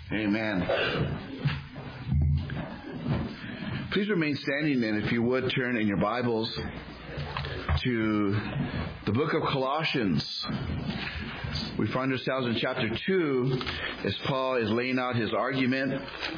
Amen. Please remain standing, and if you would, turn in your Bibles to the book of Colossians. We find ourselves in chapter 2 as Paul is laying out his argument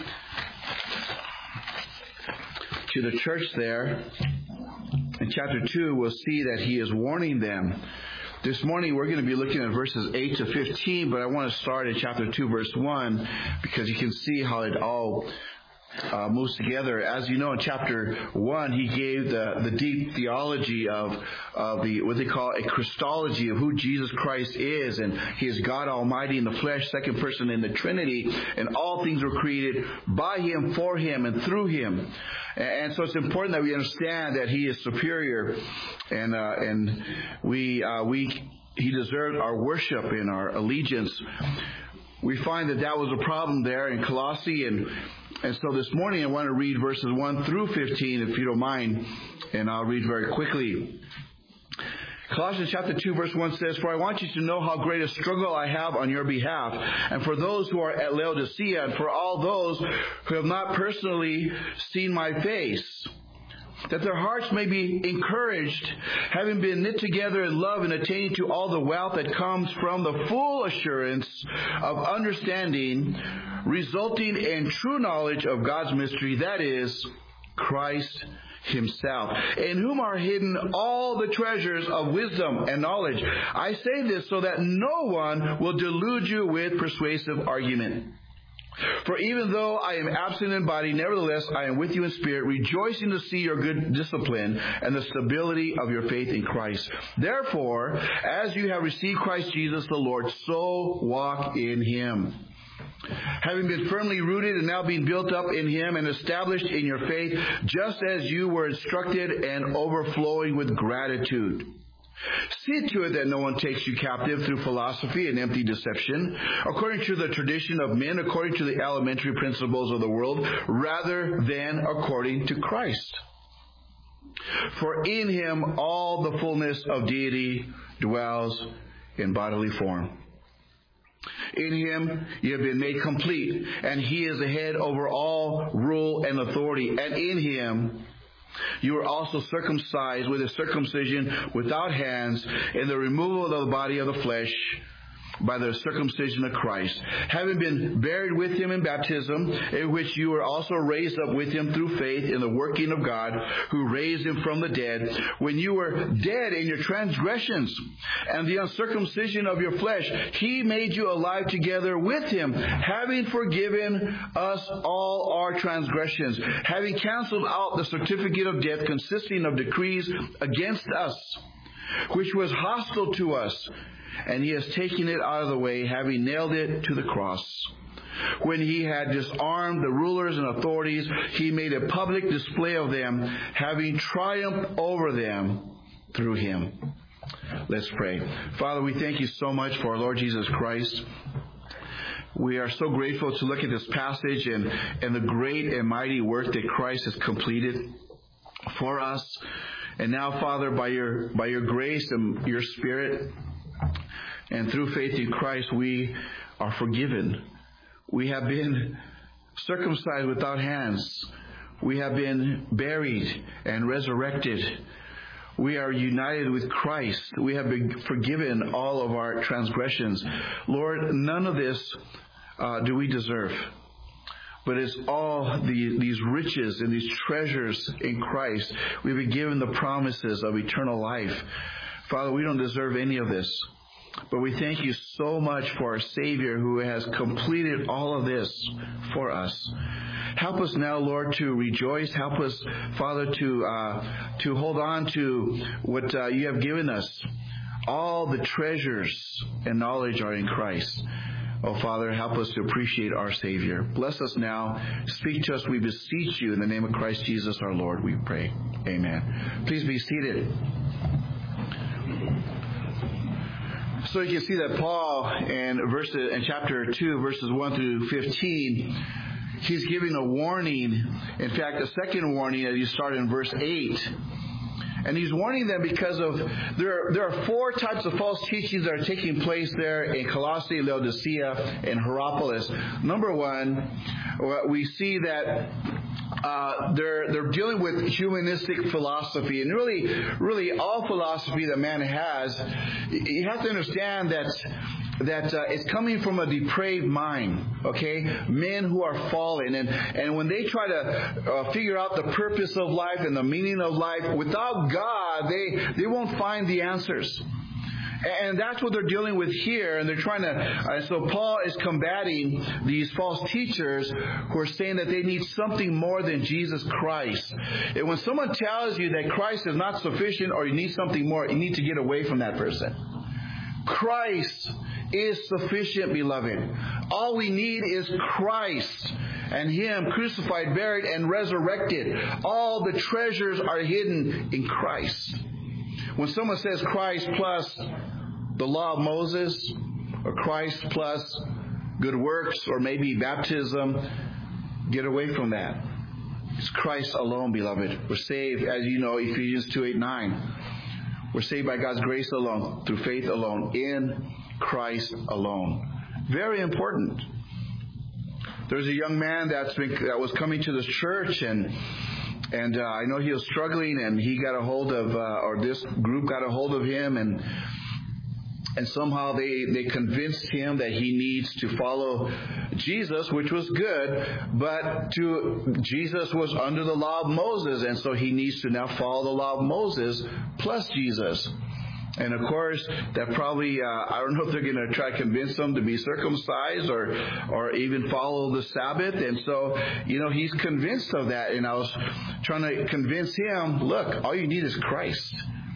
to the church there. In chapter 2, we'll see that he is warning them. This morning we're going to be looking at verses 8 to 15, but I want to start in chapter 2, verse 1, because you can see how it all moves together. As you know, in chapter 1, he gave the deep theology of the what they call a Christology of who Jesus Christ is, and he is God Almighty in the flesh, second person in the Trinity, and all things were created by him, for him, and through him. And so it's important that we understand that he is superior, and he deserved our worship and our allegiance. We find that was a problem there in Colossae, and so this morning I want to read verses 1 through 15, if you don't mind, and I'll read very quickly. Colossians chapter 2 verse 1 says, "For I want you to know how great a struggle I have on your behalf, and for those who are at Laodicea, and for all those who have not personally seen my face, that their hearts may be encouraged, having been knit together in love and attaining to all the wealth that comes from the full assurance of understanding, resulting in true knowledge of God's mystery, that is, Christ himself, in whom are hidden all the treasures of wisdom and knowledge. I say this so that no one will delude you with persuasive argument. For even though I am absent in body, nevertheless I am with you in spirit, rejoicing to see your good discipline and the stability of your faith in Christ. Therefore, as you have received Christ Jesus the Lord, so walk in him, having been firmly rooted and now being built up in him and established in your faith, just as you were instructed, and overflowing with gratitude. See to it that no one takes you captive through philosophy and empty deception, according to the tradition of men, according to the elementary principles of the world, rather than according to Christ. For in him all the fullness of deity dwells in bodily form. In him you have been made complete, and he is the head over all rule and authority. And in him you are also circumcised with a circumcision without hands, in the removal of the body of the flesh by the circumcision of Christ, having been buried with him in baptism, in which you were also raised up with him through faith in the working of God, who raised him from the dead, when you were dead in your transgressions and the uncircumcision of your flesh. He made you alive together with him, having forgiven us all our transgressions, having canceled out the certificate of debt consisting of decrees against us, which was hostile to us, and he has taken it out of the way, having nailed it to the cross. When he had disarmed the rulers and authorities, he made a public display of them, having triumphed over them through him." Let's pray. Father, we thank you so much for our Lord Jesus Christ. We are so grateful to look at this passage and the great and mighty work that Christ has completed for us. And now, Father, by your grace and your Spirit, and through faith in Christ, we are forgiven. We have been circumcised without hands. We have been buried and resurrected. We are united with Christ. We have been forgiven all of our transgressions. Lord, none of this do we deserve. But it's all these riches and these treasures in Christ. We've been given the promises of eternal life. Father, we don't deserve any of this. But we thank you so much for our Savior who has completed all of this for us. Help us now, Lord, to rejoice. Help us, Father, to hold on to what you have given us. All the treasures and knowledge are in Christ. Oh, Father, help us to appreciate our Savior. Bless us now. Speak to us, we beseech you. In the name of Christ Jesus our Lord, we pray. Amen. Please be seated. So you can see that Paul in chapter 2, verses 1 through 15, he's giving a warning. In fact, a second warning as you start in verse 8. And he's warning them because of there are four types of false teachings that are taking place there in Colossae, Laodicea, and Hierapolis. Number one, we see that they're dealing with humanistic philosophy, and really all philosophy that man has. You have to understand that it's coming from a depraved mind, okay? Men who are fallen. And when they try to figure out the purpose of life and the meaning of life, without God, they won't find the answers. And that's what they're dealing with here. And they're trying to, so Paul is combating these false teachers who are saying that they need something more than Jesus Christ. And when someone tells you that Christ is not sufficient or you need something more, you need to get away from that person. Christ is sufficient, beloved. All we need is Christ and Him crucified, buried, and resurrected. All the treasures are hidden in Christ. When someone says Christ plus the law of Moses, or Christ plus good works, or maybe baptism, get away from that. It's Christ alone, beloved. We're saved, as you know, Ephesians 2:8-9. We're saved by God's grace alone, through faith alone, in Christ alone. Very important. There's a young man that was coming to this church, and I know he was struggling, and he got a hold of, or this group got a hold of him, and somehow they convinced him that he needs to follow Jesus, which was good, but Jesus was under the law of Moses, and so he needs to now follow the law of Moses plus Jesus. And of course, that probably, I don't know if they're going to try to convince them to be circumcised or even follow the Sabbath. And so, he's convinced of that. And I was trying to convince him, look, all you need is Christ.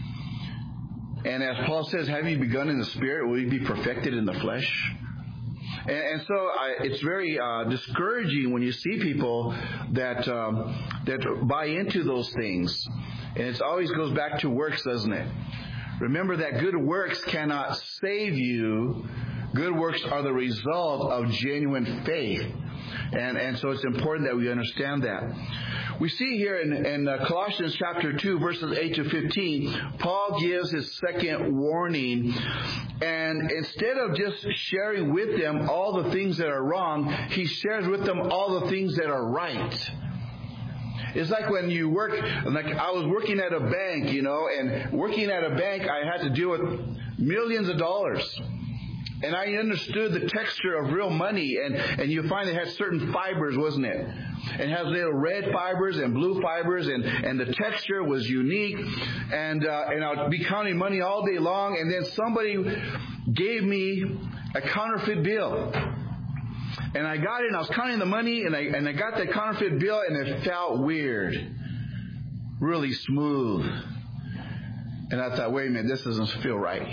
And as Paul says, have you begun in the Spirit? Will you be perfected in the flesh? And so it's very discouraging when you see people that buy into those things. And it always goes back to works, doesn't it? Remember that good works cannot save you. Good works are the result of genuine faith. And so it's important that we understand that. We see here in Colossians chapter 2, verses 8-15, Paul gives his second warning. And instead of just sharing with them all the things that are wrong, he shares with them all the things that are right. It's like when you work, like I was working at a bank, and working at a bank, I had to deal with millions of dollars. And I understood the texture of real money, and you find it has certain fibers, wasn't it? It has little red fibers and blue fibers, and the texture was unique. And I'd be counting money all day long, and then somebody gave me a counterfeit bill. And I got it, and I was counting the money, and I got that counterfeit bill, and it felt weird. Really smooth. And I thought, wait a minute, this doesn't feel right.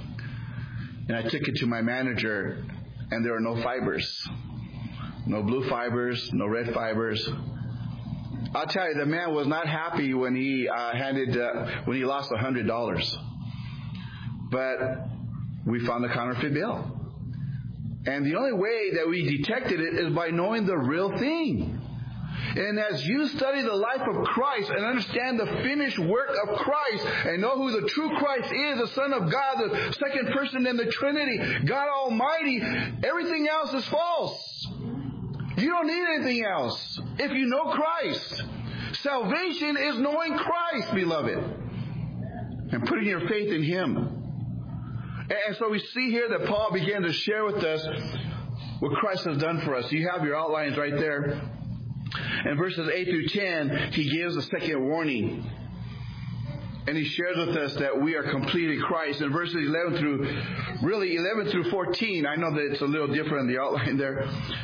And I took it to my manager, and there were no fibers. No blue fibers, no red fibers. I'll tell you, the man was not happy when he lost $100. But we found the counterfeit bill. And the only way that we detected it is by knowing the real thing. And as you study the life of Christ and understand the finished work of Christ and know who the true Christ is, the Son of God, the second person in the Trinity, God Almighty, everything else is false. You don't need anything else if you know Christ. Salvation is knowing Christ, beloved, and putting your faith in Him. And so we see here that Paul began to share with us what Christ has done for us. You have your outlines right there. In verses 8-10, he gives a second warning. And he shares with us that we are complete in Christ. In verses 11 through 14, I know that it's a little different in the outline there.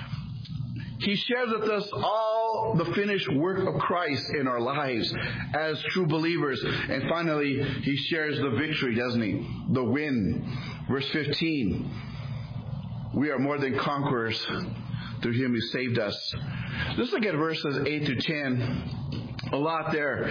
He shares with us all the finished work of Christ in our lives as true believers. And finally, he shares the victory, doesn't he? The win. Verse 15. We are more than conquerors through Him who saved us. Let's look at verses 8-10. A lot there.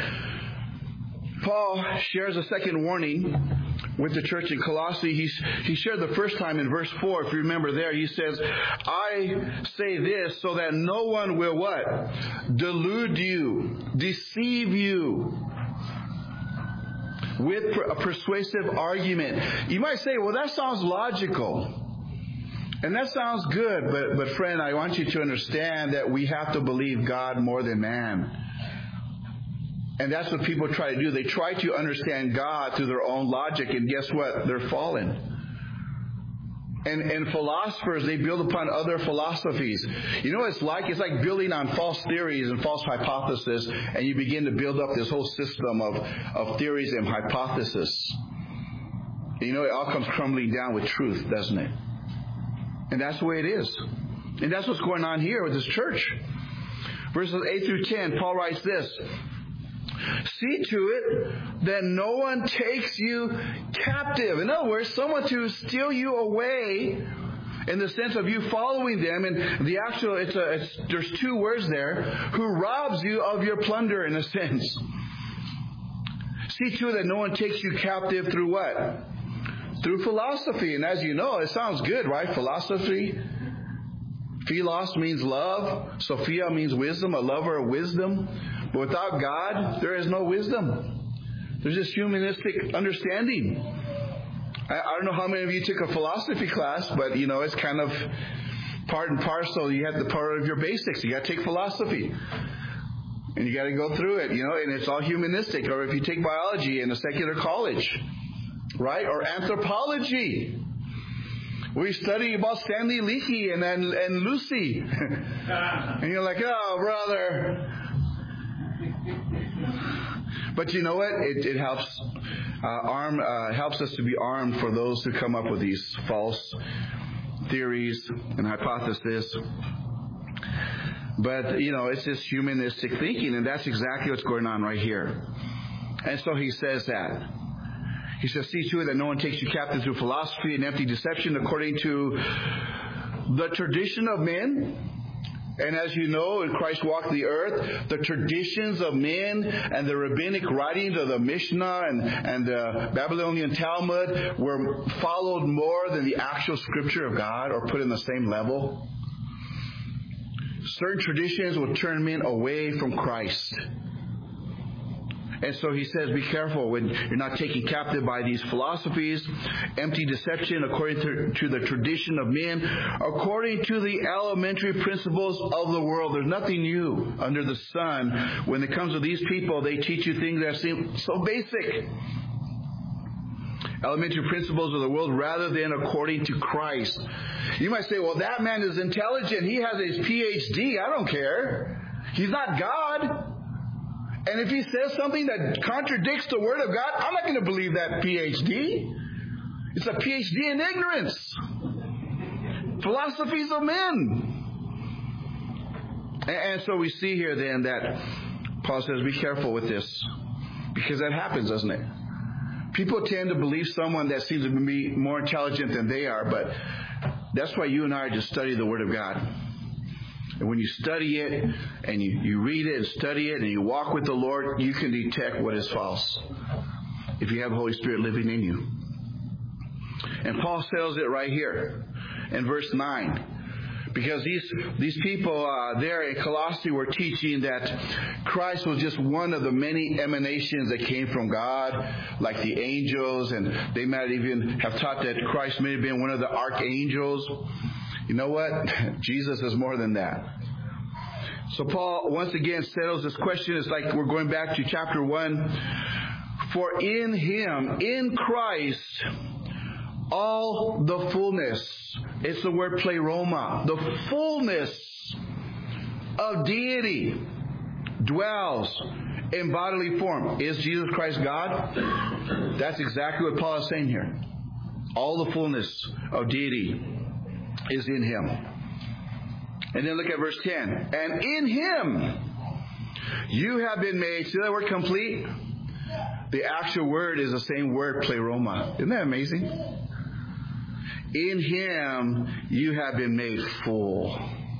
Paul shares a second warning with the church in Colossae. He shared the first time in verse 4. If you remember there, he says, I say this so that no one will what? Delude you, deceive you. with a persuasive argument. You might say, well, that sounds logical. And that sounds good, but friend, I want you to understand that we have to believe God more than man. And that's what people try to do. They try to understand God through their own logic, and guess what? They're fallen. And philosophers, they build upon other philosophies. You know what it's like? It's like building on false theories and false hypotheses, and you begin to build up this whole system of theories and hypotheses. You know, it all comes crumbling down with truth, doesn't it? And that's the way it is. And that's what's going on here with this church. Verses 8 through 10, Paul writes this. See to it that no one takes you captive. In other words, someone to steal you away in the sense of you following them. And the actual, there's two words there. Who robs you of your plunder, in a sense. See to it that no one takes you captive through what? Through philosophy. And as you know, it sounds good, right? Philosophy. Philos means love. Sophia means wisdom, a lover of wisdom. But without God, there is no wisdom. There's just humanistic understanding. I don't know how many of you took a philosophy class, but you know, it's kind of part and parcel. You have the part of your basics. You got to take philosophy. And you got to go through it, you know, and it's all humanistic. Or if you take biology in a secular college, right? Or anthropology. We study about Stanley Leakey and Lucy. And you're like, oh, brother. But you know what? It helps helps us to be armed for those who come up with these false theories and hypotheses. But, you know, it's just humanistic thinking, and that's exactly what's going on right here. And so he says that. He says, see to it that no one takes you captive through philosophy and empty deception according to the tradition of men. And as you know, when Christ walked the earth, the traditions of men and the rabbinic writings of the Mishnah and the Babylonian Talmud were followed more than the actual scripture of God, or put in the same level. Certain traditions will turn men away from Christ. And so he says, be careful when you're not taken captive by these philosophies, empty deception according to the tradition of men, according to the elementary principles of the world. There's nothing new under the sun. When it comes to these people, they teach you things that seem so basic. Elementary principles of the world rather than according to Christ. You might say, well, that man is intelligent. He has his PhD. I don't care. He's not God. And if he says something that contradicts the Word of God, I'm not going to believe that PhD. It's a PhD in ignorance. Philosophies of men. And so we see here then that Paul says, be careful with this. Because that happens, doesn't it? People tend to believe someone that seems to be more intelligent than they are, but that's why you and I are to study the Word of God. And when you study it, and you read it and study it, and you walk with the Lord, you can detect what is false if you have the Holy Spirit living in you. And Paul says it right here in verse 9. Because these people there in Colossae were teaching that Christ was just one of the many emanations that came from God, like the angels, and they might even have taught that Christ may have been one of the archangels. You know what? Jesus is more than that. So Paul once again settles this question. It's like we're going back to chapter 1. For in Him, in Christ, all the fullness, it's the word pleroma, the fullness of deity dwells in bodily form. Is Jesus Christ God? That's exactly what Paul is saying here. All the fullness of deity is in Him. And then look at verse 10. And in Him you have been made, see that word complete? The actual word is the same word, pleroma. Isn't that amazing? In Him you have been made full.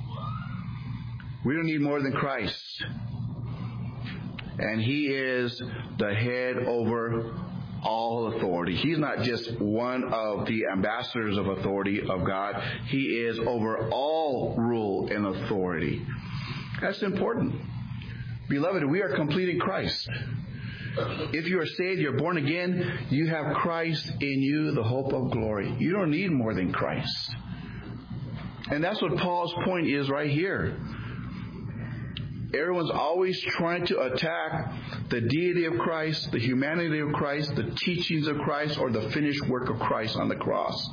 We don't need more than Christ. And He is the head over all authority. He's not just one of the ambassadors of authority of God. He is over all rule and authority. That's important. Beloved, we are complete in Christ. If you are saved, you're born again, you have Christ in you, the hope of glory. You don't need more than Christ. And that's what Paul's point is right here. Everyone's always trying to attack the deity of Christ, the humanity of Christ, the teachings of Christ, or the finished work of Christ on the cross.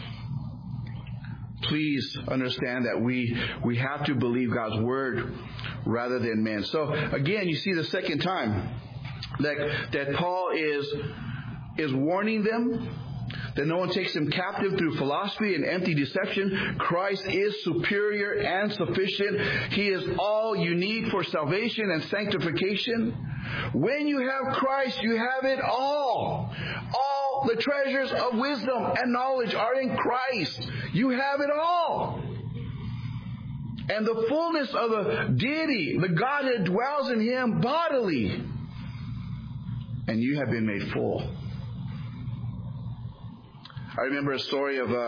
Please understand that we have to believe God's word rather than men. So again, you see the second time that Paul is warning them that no one takes him captive through philosophy and empty deception. Christ is superior and sufficient. He is all you need for salvation and sanctification. When you have Christ, you have it all. All the treasures of wisdom and knowledge are in Christ. You have it all. And the fullness of the deity, the Godhead, dwells in him bodily. And you have been made full. I remember a story of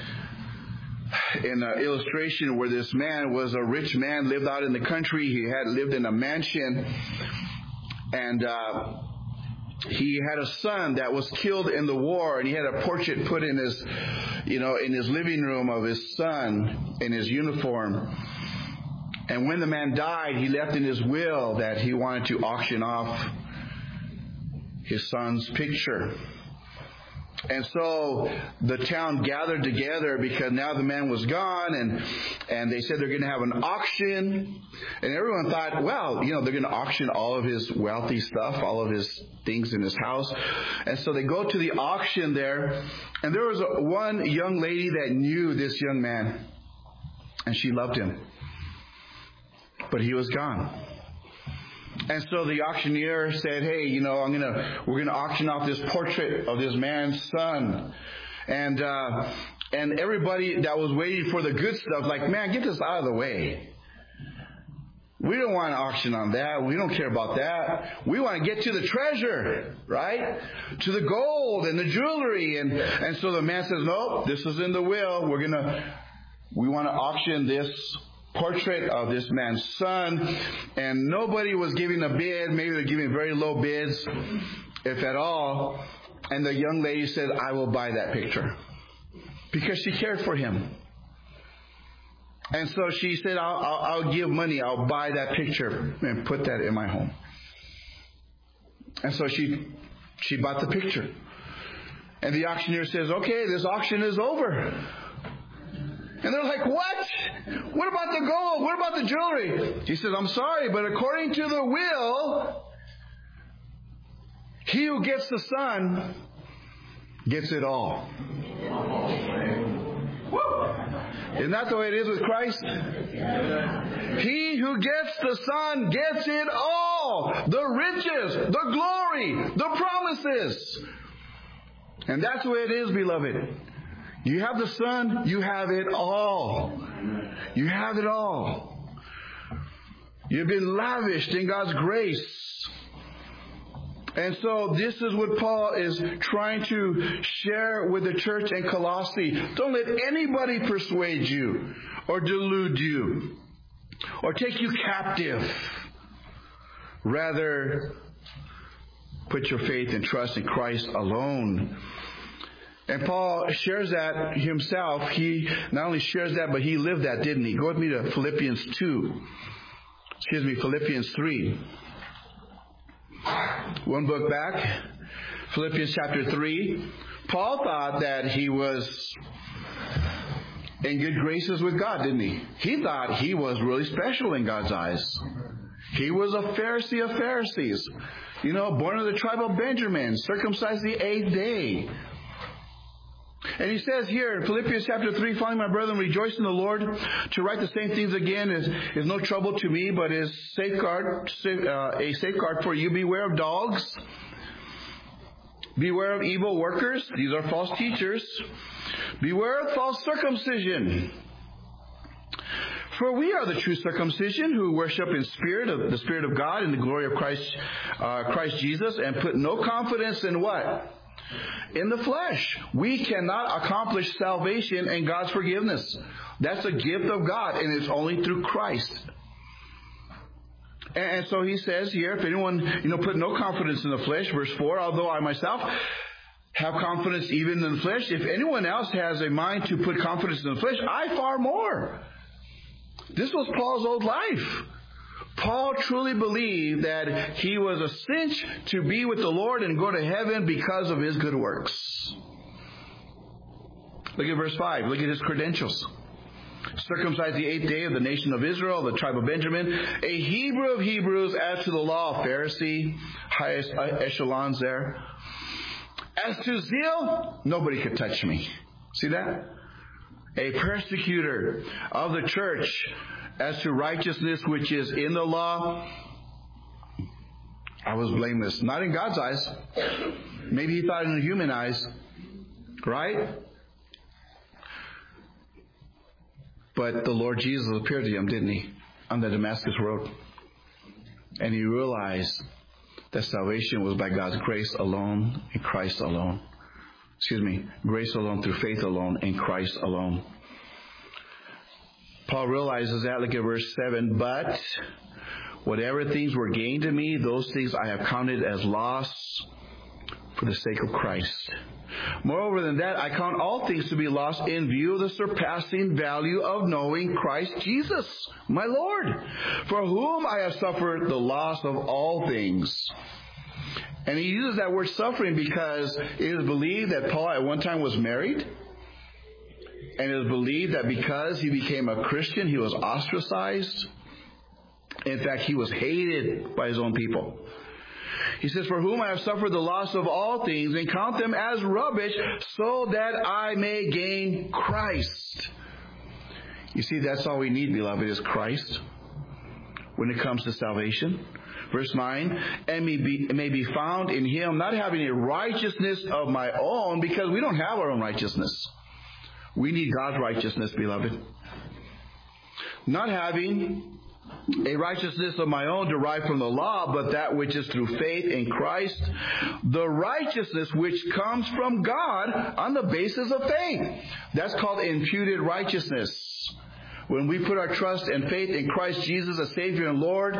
in an illustration where this man was a rich man, lived out in the country. He had lived in a mansion, and he had a son that was killed in the war, and he had a portrait put in his, in his living room of his son in his uniform. And when the man died, he left in his will that he wanted to auction off his son's picture. And so the town gathered together because now the man was gone, and they said they're going to have an auction. And everyone thought, well, they're going to auction all of his wealthy stuff, all of his things in his house. And so they go to the auction there, and there was one young lady that knew this young man, and she loved him. But he was gone. And so the auctioneer said, hey, we're gonna auction off this portrait of this man's son. And everybody that was waiting for the good stuff, like, man, get this out of the way. We don't want to auction on that. We don't care about that. We want to get to the treasure, right? To the gold and the jewelry. And so the man says, no, this is in the will. We want to auction this portrait of this man's son. And nobody was giving a bid. Maybe they're giving very low bids, if at all. And the young lady said, I will buy that picture. Because she cared for him. And so she said, I'll give money. I'll buy that picture and put that in my home. And so she bought the picture. And the auctioneer says, okay, this auction is over. And they're like, what? What about the gold? What about the jewelry? He says, I'm sorry, but according to the will, he who gets the son gets it all. Isn't that the way it is with Christ? He who gets the Son gets it all. The riches, the glory, the promises. And that's the way it is, beloved. You have the Son, you have it all. You have it all. You've been lavished in God's grace. And so this is what Paul is trying to share with the church in Colossae. Don't let anybody persuade you or delude you or take you captive. Rather, put your faith and trust in Christ alone. And Paul shares that himself. He not only shares that, but he lived that, didn't he? Go with me to Philippians 3. One book back, Philippians chapter 3. Paul thought that he was in good graces with God, didn't he? He thought he was really special in God's eyes. He was a Pharisee of Pharisees. Born of the tribe of Benjamin, circumcised the 8th day. And he says here in Philippians chapter 3, finally, my brethren, rejoice in the Lord. To write the same things again is no trouble to me, but is a safeguard for you. Beware of dogs. Beware of evil workers. These are false teachers. Beware of false circumcision. For we are the true circumcision who worship in spirit, the Spirit of God, in the glory of Christ Jesus, and put no confidence in what? In the flesh. We cannot accomplish salvation and God's forgiveness. That's a gift of God, and it's only through Christ. And so he says here, if anyone, put no confidence in the flesh, verse 4, although I myself have confidence even in the flesh, if anyone else has a mind to put confidence in the flesh, I far more. This was Paul's old life. Paul truly believed that he was a cinch to be with the Lord and go to heaven because of his good works. Look at verse 5. Look at his credentials. Circumcised the 8th day of the nation of Israel, the tribe of Benjamin, a Hebrew of Hebrews, as to the law, a Pharisee, highest echelons there. As to zeal, nobody could touch me. See that? A persecutor of the church. As to righteousness which is in the law, I was blameless. Not in God's eyes. Maybe he thought in human eyes. Right? But the Lord Jesus appeared to him, didn't he? On the Damascus road. And he realized that salvation was by God's grace alone, in Christ alone. Grace alone, through faith alone, in Christ alone. Paul realizes that. Look at verse 7. But whatever things were gained to me, those things I have counted as loss for the sake of Christ. Moreover than that, I count all things to be lost in view of the surpassing value of knowing Christ Jesus, my Lord, for whom I have suffered the loss of all things. And he uses that word suffering because it is believed that Paul at one time was married. And it is believed that because he became a Christian, he was ostracized. In fact, he was hated by his own people. He says, for whom I have suffered the loss of all things, and count them as rubbish, so that I may gain Christ. You see, that's all we need, beloved, is Christ when it comes to salvation. Verse 9, and may be found in him, not having a righteousness of my own, because we don't have our own righteousness. We need God's righteousness, beloved. Not having a righteousness of my own derived from the law, but that which is through faith in Christ, the righteousness which comes from God on the basis of faith. That's called imputed righteousness. When we put our trust and faith in Christ Jesus as Savior and Lord,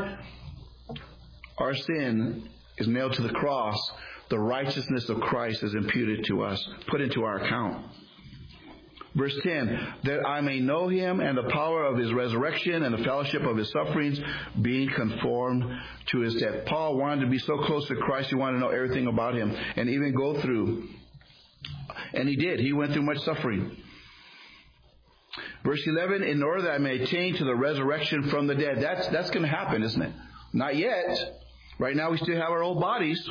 our sin is nailed to the cross. The righteousness of Christ is imputed to us, put into our account. Verse 10, that I may know him and the power of his resurrection and the fellowship of his sufferings, being conformed to his death. Paul wanted to be so close to Christ, he wanted to know everything about him and even go through. And he did. He went through much suffering. Verse 11, in order that I may attain to the resurrection from the dead. That's going to happen, isn't it? Not yet. Right now we still have our old bodies.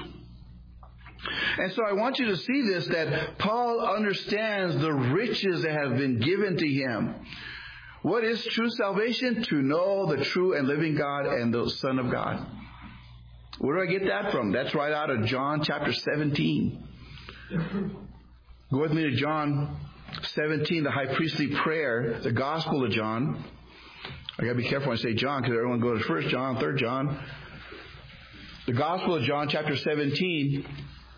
And so I want you to see this, that Paul understands the riches that have been given to him. What is true salvation? To know the true and living God and the Son of God. Where do I get that from? That's right out of John chapter 17. Go with me to John 17, the high priestly prayer, the Gospel of John. I got to be careful when I say John, because everyone goes to 1 John, 3 John. The Gospel of John chapter 17.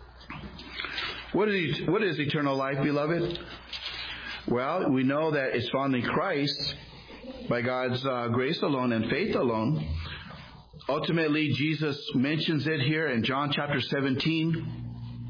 What is eternal life, beloved? Well, we know that it's found in Christ by God's grace alone and faith alone. Ultimately, Jesus mentions it here in John chapter 17.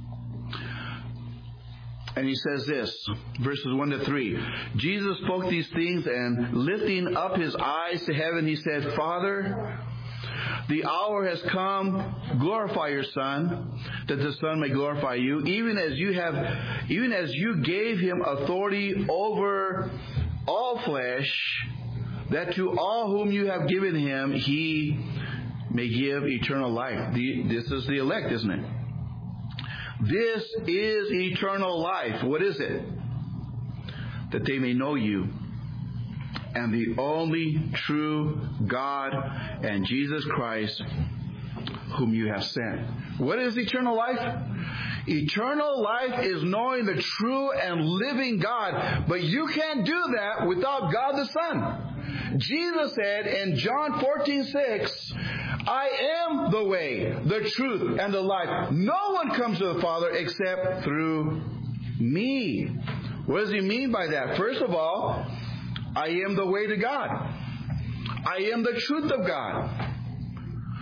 And he says this, verses 1 to 3. Jesus spoke these things, and lifting up his eyes to heaven, he said, Father, the hour has come, glorify your Son, that the Son may glorify you, even as you gave him authority over all flesh, that to all whom you have given him, he may give eternal life. This is the elect, isn't it? This is eternal life. What is it? That they may know you, and the only true God and Jesus Christ whom you have sent. What is eternal life? Eternal life is knowing the true and living God. But you can't do that without God the Son. Jesus said in John 14:6, I am the way, the truth, and the life. No one comes to the Father except through me. What does he mean by that? First of all, I am the way to God. I am the truth of God.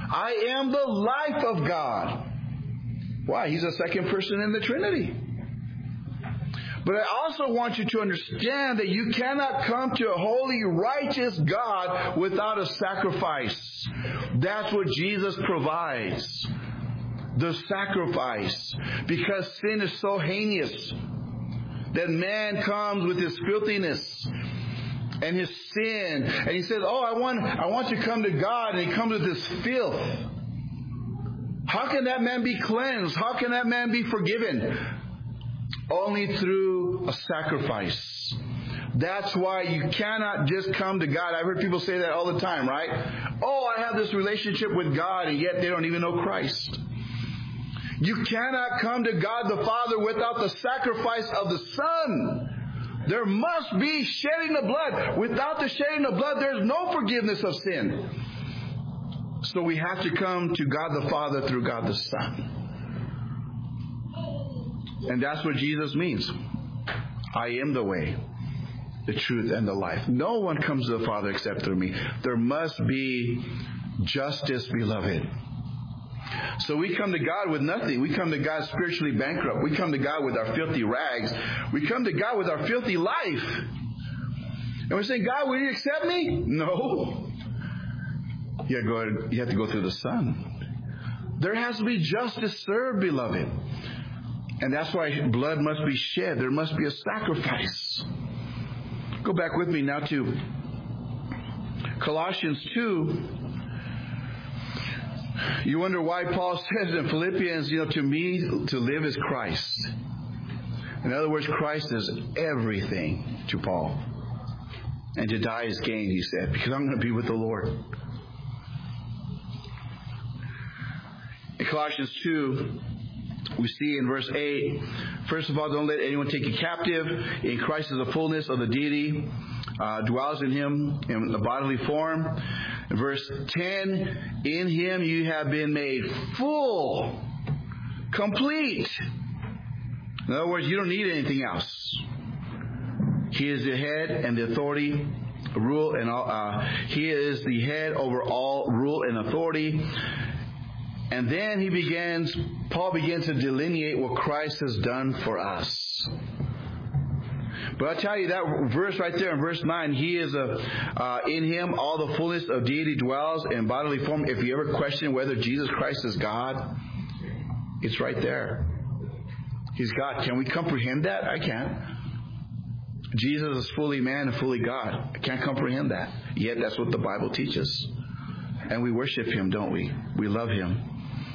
I am the life of God. Why? He's the second person in the Trinity. But I also want you to understand that you cannot come to a holy, righteous God without a sacrifice. That's what Jesus provides. The sacrifice. Because sin is so heinous that man comes with his filthiness and his sin. And he says, oh, I want to come to God. And he comes with this filth. How can that man be cleansed? How can that man be forgiven? Only through a sacrifice. That's why you cannot just come to God. I've heard people say that all the time, right? Oh, I have this relationship with God, and yet they don't even know Christ. You cannot come to God the Father without the sacrifice of the Son. There must be shedding of blood. Without the shedding of blood, there's no forgiveness of sin. So we have to come to God the Father through God the Son. And that's what Jesus means. I am the way, the truth, and the life. No one comes to the Father except through me. There must be justice, beloved. So we come to God with nothing. We come to God spiritually bankrupt. We come to God with our filthy rags. We come to God with our filthy life. And we're saying, God, will you accept me? No. You have to go through the Son. There has to be justice served, beloved. And that's why blood must be shed. There must be a sacrifice. Go back with me now to Colossians 2. You wonder why Paul says in Philippians, to me, to live is Christ. In other words, Christ is everything to Paul. And to die is gain, he said, because I'm going to be with the Lord. In Colossians 2, we see in verse 8, first of all, don't let anyone take you captive. In Christ is the fullness of the deity, dwells in him in the bodily form. In verse 10, in him you have been made full, complete. In other words, you don't need anything else. He is the head and the authority, rule and all. He is the head over all rule and authority. And then Paul begins to delineate what Christ has done for us. But I'll tell you that verse right there in verse 9, he is in him all the fullness of deity dwells in bodily form. If you ever question whether Jesus Christ is God, it's right there. He's God. Can we comprehend that? I can't. Jesus is fully man and fully God. I can't comprehend that. Yet that's what the Bible teaches. And we worship him, don't we? We love him.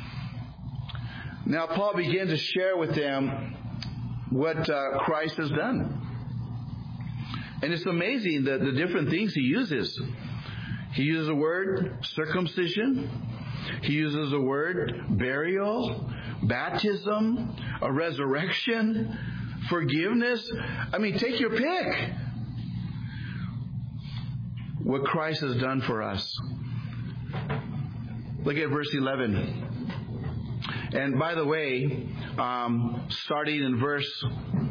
Now, Paul begins to share with them what Christ has done. And it's amazing the different things he uses. He uses the word circumcision. He uses the word burial, baptism, a resurrection, forgiveness. I mean, take your pick. What Christ has done for us. Look at verse 11. And by the way, starting in verse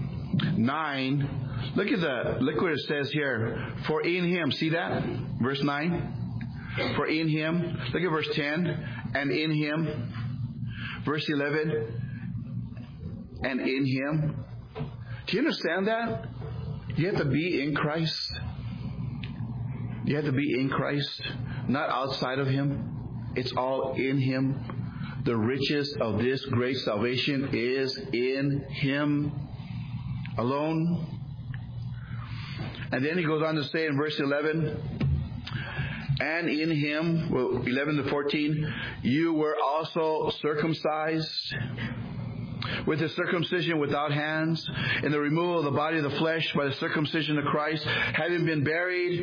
9, look what it says here. For in him, see that? Verse 9. For in him, look at verse 10. And in him. Verse 11. And in him. Do you understand that? You have to be in Christ. You have to be in Christ, not outside of him. It's all in him. The riches of this great salvation is in him alone. And then he goes on to say in verse 11, and in him, 11 to 14, you were also circumcised with the circumcision without hands, in the removal of the body of the flesh by the circumcision of Christ, having been buried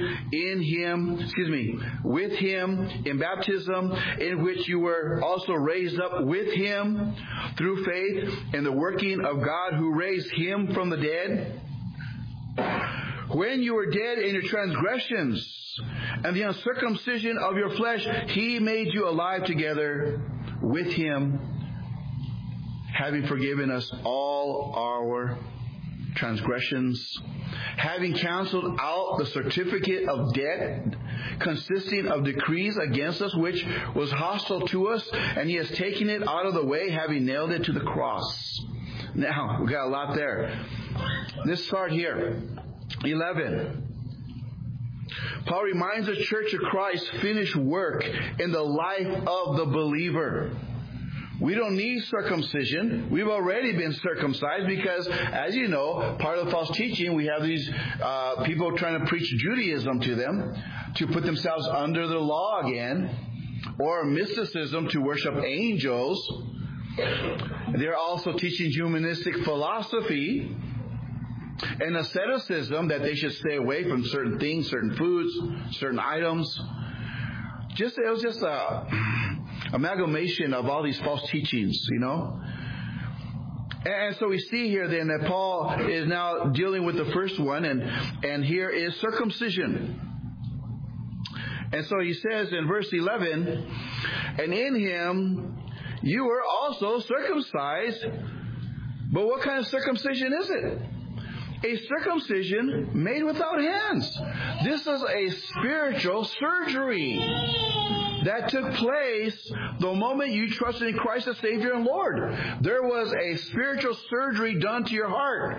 with him in baptism, in which you were also raised up with him through faith in the working of God who raised him from the dead. When you were dead in your transgressions and the uncircumcision of your flesh, he made you alive together with him, having forgiven us all our transgressions, having canceled out the certificate of debt consisting of decrees against us, which was hostile to us, and he has taken it out of the way, having nailed it to the cross. Now, we got a lot there. Let's start here. 11. Paul reminds the church of Christ's finished work in the life of the believer. We don't need circumcision. We've already been circumcised because, as you know, part of the false teaching, we have these people trying to preach Judaism to them, to put themselves under the law again, or mysticism to worship angels. They're also teaching humanistic philosophy and asceticism, that they should stay away from certain things, certain foods, certain items. It was just a amalgamation of all these false teachings, you know. And so we see here then that Paul is now dealing with the first one, and here is circumcision. And so he says in verse 11, and in him you were also circumcised. But what kind of circumcision is it? A circumcision made without hands. This is a spiritual surgery that took place the moment you trusted in Christ as Savior and Lord. There was a spiritual surgery done to your heart.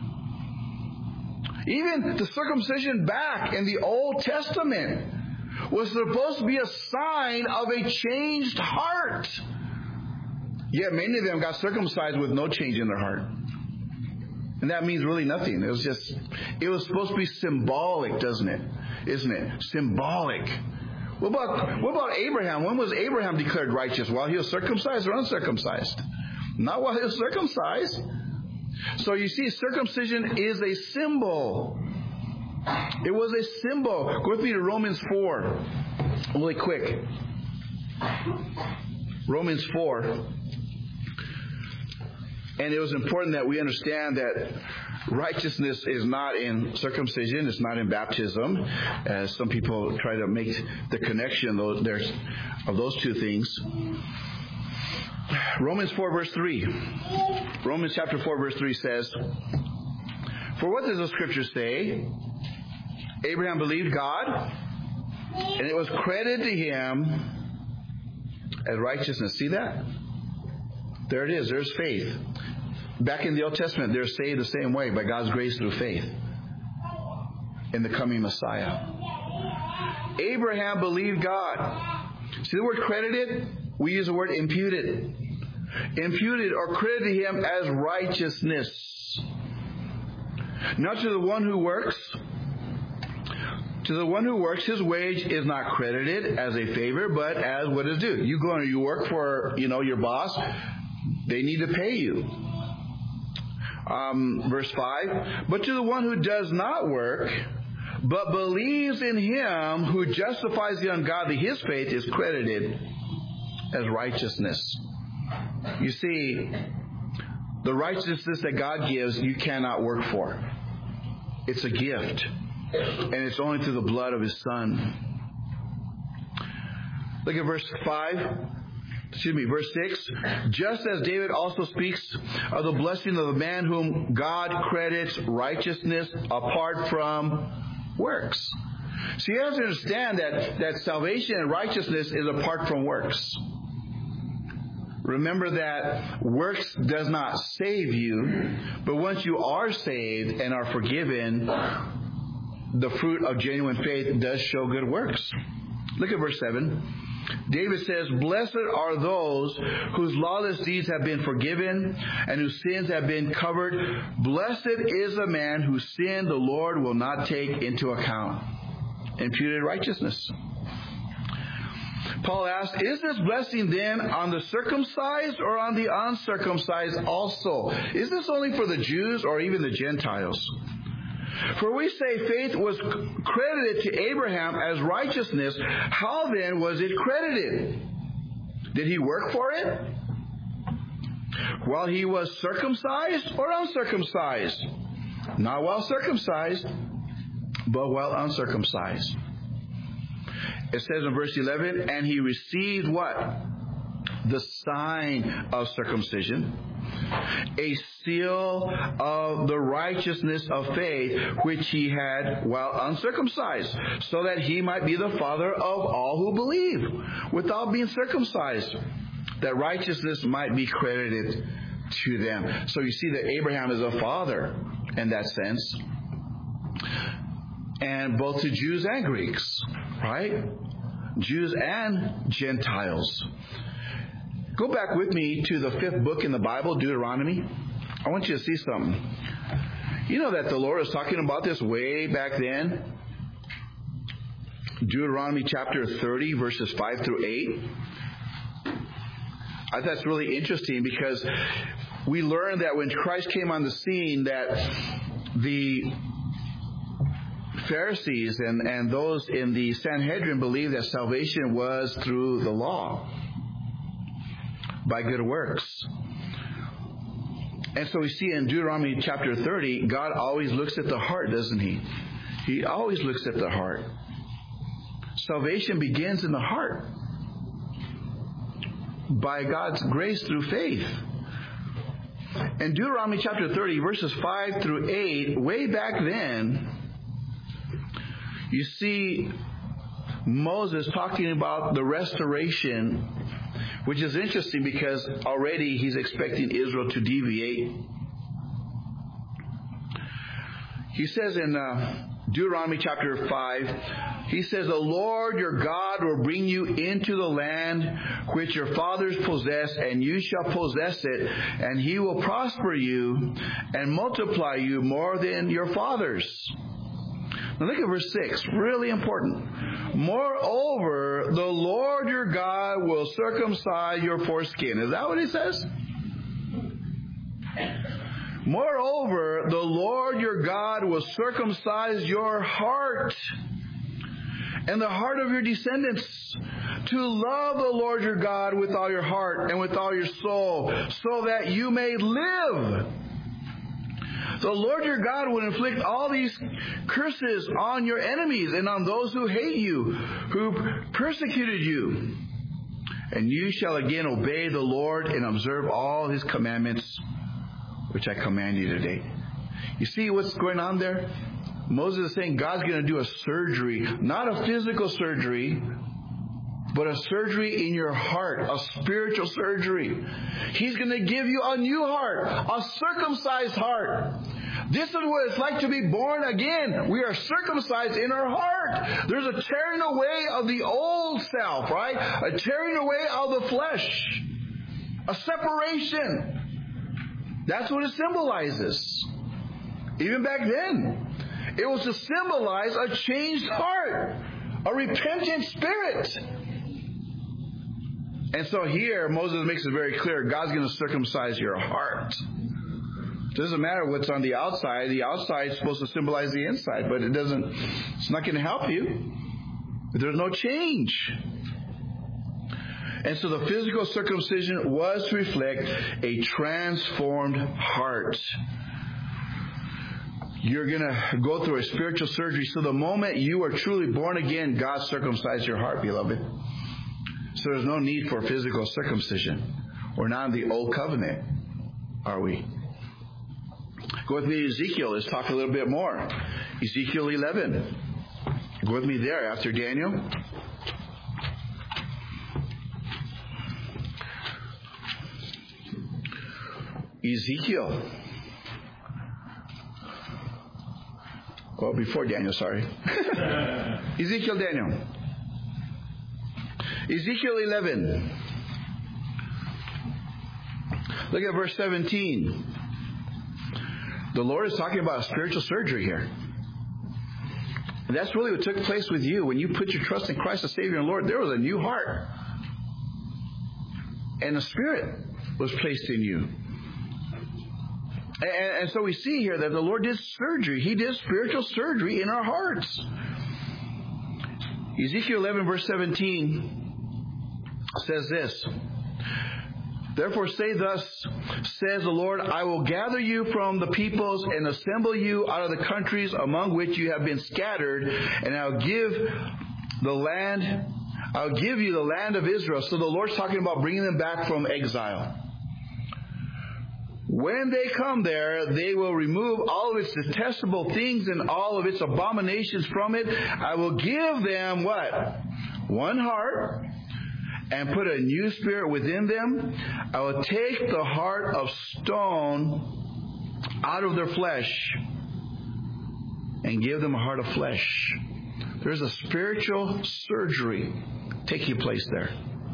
Even the circumcision back in the Old Testament was supposed to be a sign of a changed heart. Yet many of them got circumcised with no change in their heart. And that means really nothing. It was supposed to be symbolic, isn't it? Symbolic. What about Abraham? When was Abraham declared righteous? While he was circumcised or uncircumcised? Not while he was circumcised. So you see, circumcision is a symbol. It was a symbol. Go with me to Romans 4. Really quick. Romans 4. And it was important that we understand that righteousness is not in circumcision, it's not in baptism, as some people try to make the connection of those two things. Romans 4 verse 3. Romans chapter 4 verse 3 says, for what does the scripture say? Abraham believed God, and it was credited to him as righteousness. See that? There it is. There's faith. Back in the Old Testament, they're saved the same way, by God's grace through faith in the coming Messiah. Abraham believed God. See the word credited? We use the word imputed. Imputed or credited to him as righteousness. Not to the one who works. To the one who works, his wage is not credited as a favor, but as what is due. You go and you work for, your boss. They need to pay you. Verse 5, but to the one who does not work, but believes in him who justifies the ungodly, his faith is credited as righteousness. You see, the righteousness that God gives, you cannot work for. It's a gift. And it's only through the blood of his Son. Look at verse 6. Just as David also speaks of the blessing of the man whom God credits righteousness apart from works. So you have to understand that salvation and righteousness is apart from works. Remember that works does not save you, but once you are saved and are forgiven, the fruit of genuine faith does show good works. Look at verse 7. David says, blessed are those whose lawless deeds have been forgiven and whose sins have been covered. Blessed is the man whose sin the Lord will not take into account. Imputed righteousness. Paul asks, is this blessing then on the circumcised or on the uncircumcised also? Is this only for the Jews or even the Gentiles? For we say faith was credited to Abraham as righteousness. How then was it credited? Did he work for it? While he was circumcised or uncircumcised? Not while circumcised, but while uncircumcised. It says in verse 11, and he received what? The sign of circumcision. a seal of the righteousness of faith which he had while uncircumcised, so that he might be the father of all who believe without being circumcised, that righteousness might be credited to them. So you see that Abraham is a father in that sense, and both to Jews and Greeks, right? Jews and Gentiles. Go back with me to the 5th book in the Bible, Deuteronomy. I want you to see something. You know that the Lord was talking about this way back then? Deuteronomy chapter 30, verses 5 through 8. I thought that's really interesting because we learned that when Christ came on the scene that the Pharisees and those in the Sanhedrin believed that salvation was through the law, by good works. And so we see in Deuteronomy chapter 30, God always looks at the heart, doesn't he? He always looks at the heart. Salvation begins in the heart by God's grace through faith. In Deuteronomy chapter 30, verses 5 through 8, way back then, you see Moses talking about the restoration, which is interesting because already he's expecting Israel to deviate. He says in Deuteronomy chapter 5, he says, "The Lord your God will bring you into the land which your fathers possessed, and you shall possess it, and he will prosper you and multiply you more than your fathers." Now look at verse 6, really important. "Moreover, the Lord your God will circumcise your foreskin." Is that what he says? "Moreover, the Lord your God will circumcise your heart and the heart of your descendants, to love the Lord your God with all your heart and with all your soul, so that you may live. The Lord your God will inflict all these curses on your enemies and on those who hate you, who persecuted you. And you shall again obey the Lord and observe all his commandments, which I command you today." You see what's going on there? Moses is saying God's going to do a surgery, not a physical surgery, but a surgery in your heart, a spiritual surgery. He's going to give you a new heart, a circumcised heart. This is what it's like to be born again. We are circumcised in our heart. There's a tearing away of the old self, right? A tearing away of the flesh. A separation. That's what it symbolizes. Even back then, it was to symbolize a changed heart, a repentant spirit. And so here, Moses makes it very clear, God's going to circumcise your heart. It doesn't matter what's on the outside. The outside is supposed to symbolize the inside, but it's not going to help you. There's no change. And so the physical circumcision was to reflect a transformed heart. You're going to go through a spiritual surgery. So the moment you are truly born again, God circumcised your heart, beloved. So there's no need for physical circumcision. We're not in the old covenant, are we? Go with me to Ezekiel. Let's talk a little bit more. Ezekiel 11. Go with me there after Daniel. Ezekiel. Well, before Daniel, sorry. Ezekiel, Daniel. Ezekiel 11. Look at verse 17. The Lord is talking about a spiritual surgery here. And that's really what took place with you. When you put your trust in Christ as Savior and Lord, there was a new heart. And a spirit was placed in you. And so we see here that the Lord did surgery. He did spiritual surgery in our hearts. Ezekiel 11 verse 17 says this. Therefore say thus, says the Lord, I will gather you from the peoples and assemble you out of the countries among which you have been scattered, and I'll give you the land of Israel. So the Lord's talking about bringing them back from exile. When they come there, they will remove all of its detestable things and all of its abominations from it. I will give them what? One heart, and put a new spirit within them. I will take the heart of stone out of their flesh and give them a heart of flesh. There's a spiritual surgery taking place there.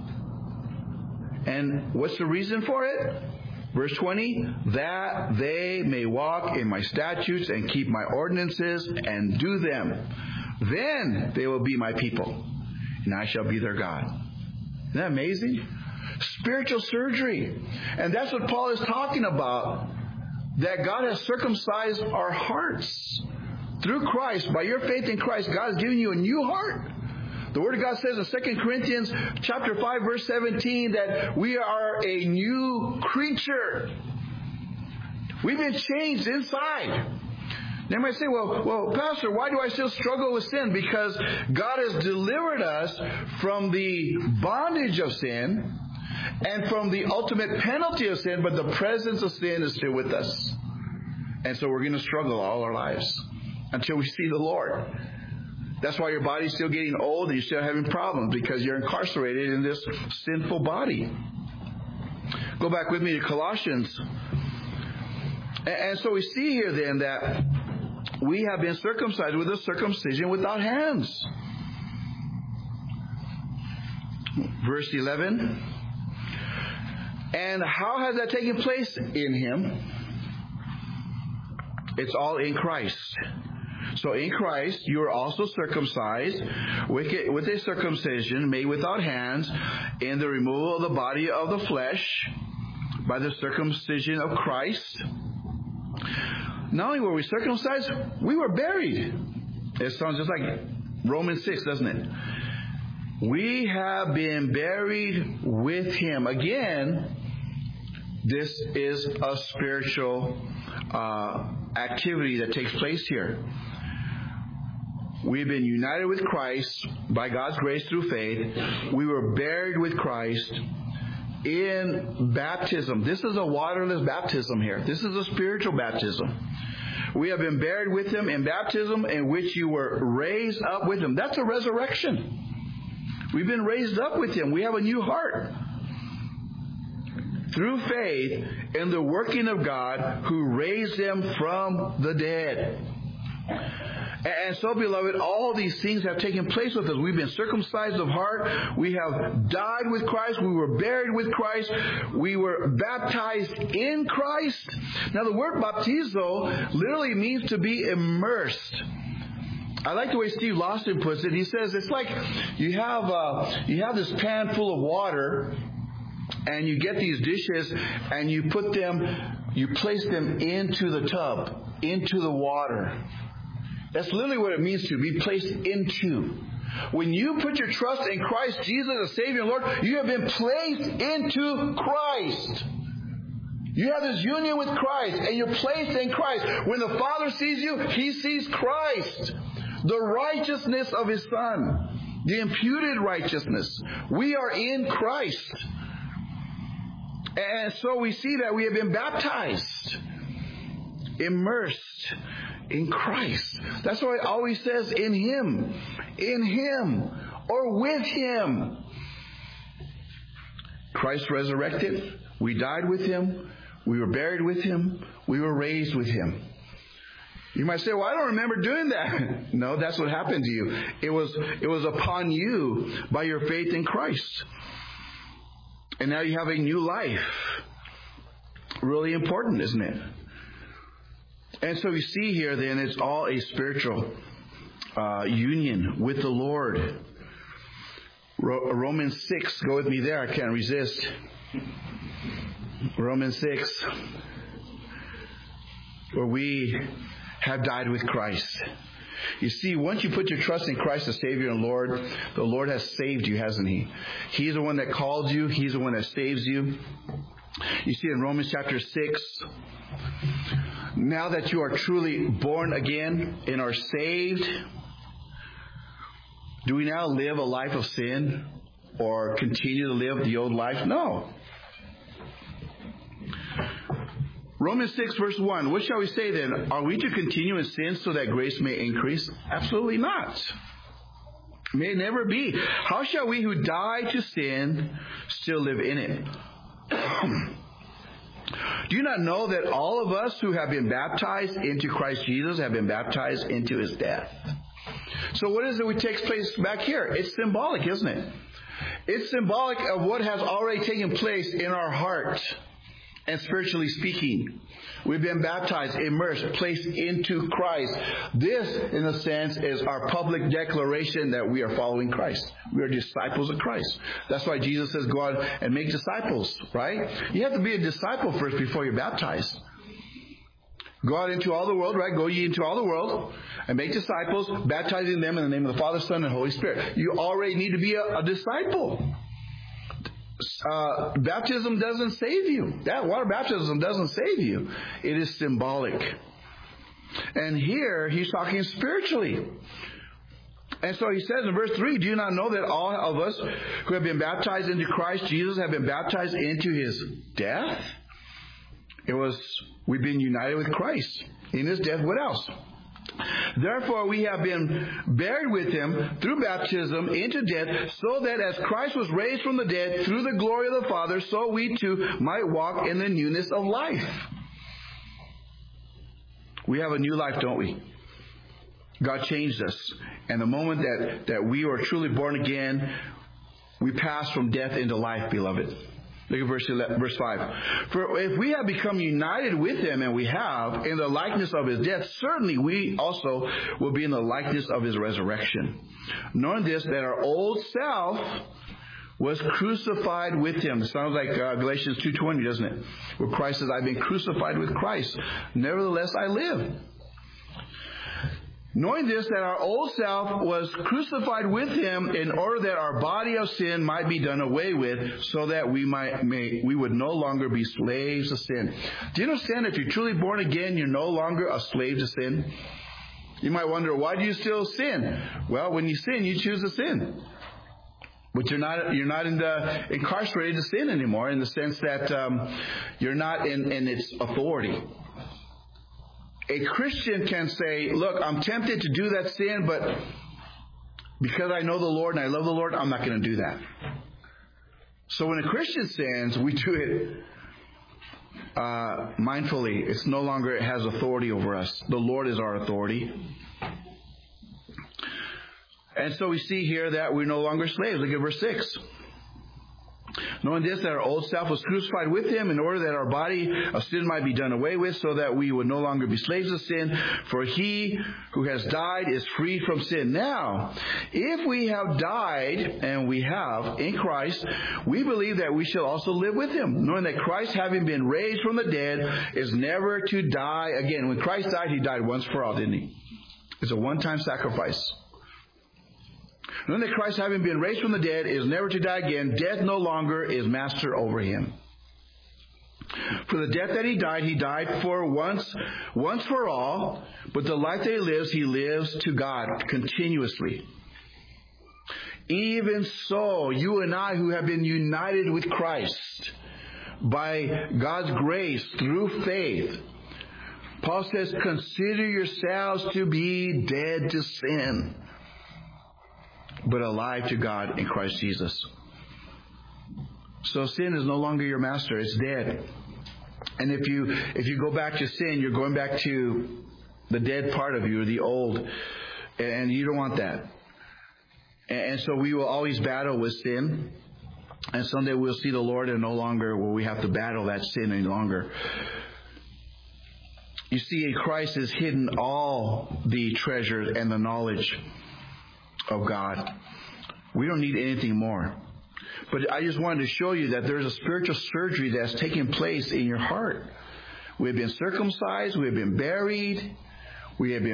And what's the reason for it? Verse 20, that they may walk in my statutes and keep my ordinances and do them. Then they will be my people, and I shall be their God. Isn't that amazing? Spiritual surgery. And that's what Paul is talking about. That God has circumcised our hearts. Through Christ, by your faith in Christ, God has given you a new heart. The Word of God says in 2 Corinthians chapter 5, verse 17, that we are a new creature. We've been changed inside. They might say, well, Pastor, why do I still struggle with sin? Because God has delivered us from the bondage of sin and from the ultimate penalty of sin, but the presence of sin is still with us. And so we're going to struggle all our lives until we see the Lord. That's why your body's still getting old and you're still having problems, because you're incarcerated in this sinful body. Go back with me to Colossians. And so we see here then that we have been circumcised with a circumcision without hands. Verse 11. And how has that taken place? In Him. It's all in Christ. So in Christ, you are also circumcised with a circumcision made without hands, in the removal of the body of the flesh by the circumcision of Christ. Not only were we circumcised, we were buried. It sounds just like Romans 6, doesn't it? We have been buried with Him. Again, this is a spiritual activity that takes place here. We've been united with Christ by God's grace through faith. We were buried with Christ in baptism. This is a waterless baptism here. This is a spiritual baptism. We have been buried with Him in baptism, in which you were raised up with Him. That's a resurrection. We've been raised up with Him. We have a new heart. Through faith in the working of God who raised Him from the dead. And so, beloved, all these things have taken place with us. We've been circumcised of heart. We have died with Christ. We were buried with Christ. We were baptized in Christ. Now, the word baptizo literally means to be immersed. I like the way Steve Lawson puts it. He says it's like you have this pan full of water, and you get these dishes, and you place them into the tub, into the water. That's literally what it means to be placed into. When you put your trust in Christ Jesus as Savior and Lord, you have been placed into Christ. You have this union with Christ, and you're placed in Christ. When the Father sees you, He sees Christ, the righteousness of His Son, the imputed righteousness. We are in Christ. And so we see that we have been baptized, immersed in Christ. That's why it always says in Him, or with Him. Christ resurrected. We died with Him. We were buried with Him. We were raised with Him. You might say, well, I don't remember doing that. No, that's what happened to you. It was upon you by your faith in Christ. And now you have a new life. Really important, isn't it? And so we see here then it's all a spiritual union with the Lord. Romans 6, go with me there, I can't resist. Romans 6, where we have died with Christ. You see, once you put your trust in Christ as Savior and Lord, the Lord has saved you, hasn't He? He's the one that called you. He's the one that saves you. You see in Romans chapter 6, now that you are truly born again and are saved, do we now live a life of sin or continue to live the old life? No. Romans 6 verse 1. What shall we say then? Are we to continue in sin so that grace may increase? Absolutely not. May it never be. How shall we who died to sin still live in it? Do you not know that all of us who have been baptized into Christ Jesus have been baptized into his death? So what is it that takes place back here? It's symbolic, isn't it? It's symbolic of what has already taken place in our heart. And spiritually speaking, we've been baptized, immersed, placed into Christ. This, in a sense, is our public declaration that we are following Christ. We are disciples of Christ. That's why Jesus says, go out and make disciples, right? You have to be a disciple first before you're baptized. Go out into all the world, right? Go ye into all the world and make disciples, baptizing them in the name of the Father, Son, and Holy Spirit. You already need to be a disciple. Baptism doesn't save you. That water baptism doesn't save you. It is symbolic. And here he's talking spiritually. And so he says in verse 3, do you not know that all of us who have been baptized into Christ Jesus have been baptized into his death? We've been united with Christ in his death. What else? Therefore, we have been buried with him through baptism into death, so that as Christ was raised from the dead through the glory of the Father, so we too might walk in the newness of life. We have a new life, don't we? God changed us. And the moment that we are truly born again, we pass from death into life, beloved. Look at verse 5. For if we have become united with him, and we have, in the likeness of his death, certainly we also will be in the likeness of his resurrection. Knowing this, that our old self was crucified with him. It sounds like Galatians 2:20, doesn't it? Where Christ says, I've been crucified with Christ. Nevertheless, I live. Knowing this, that our old self was crucified with him in order that our body of sin might be done away with, so that we would no longer be slaves of sin. Do you understand? If you're truly born again, you're no longer a slave to sin. You might wonder, why do you still sin? Well, when you sin, you choose to sin. But you're not incarcerated to sin anymore, in the sense that you're not in its authority. A Christian can say, look, I'm tempted to do that sin, but because I know the Lord and I love the Lord, I'm not going to do that. So when a Christian sins, we do it mindfully. It's no longer, it has authority over us. The Lord is our authority. And so we see here that we're no longer slaves. Look at verse 6. Knowing this, that our old self was crucified with him in order that our body of sin might be done away with, so that we would no longer be slaves of sin. For he who has died is freed from sin. Now, if we have died, and we have, in Christ, we believe that we shall also live with him, knowing that Christ, having been raised from the dead, is never to die again. When Christ died, he died once for all, didn't he? It's a one-time sacrifice. Knowing that Christ, having been raised from the dead, is never to die again, death no longer is master over him. For the death that he died for once for all, but the life that he lives to God continuously. Even so, you and I who have been united with Christ by God's grace through faith, Paul says, consider yourselves to be dead to sin, but alive to God in Christ Jesus. So sin is no longer your master. It's dead. And if you go back to sin, you're going back to the dead part of you, the old. And you don't want that. And so we will always battle with sin. And someday we'll see the Lord, and no longer will we have to battle that sin any longer. You see, in Christ is hidden all the treasures and the knowledge of God. We don't need anything more. But I just wanted to show you that there's a spiritual surgery that's taking place in your heart. We have been circumcised. We have been buried. We have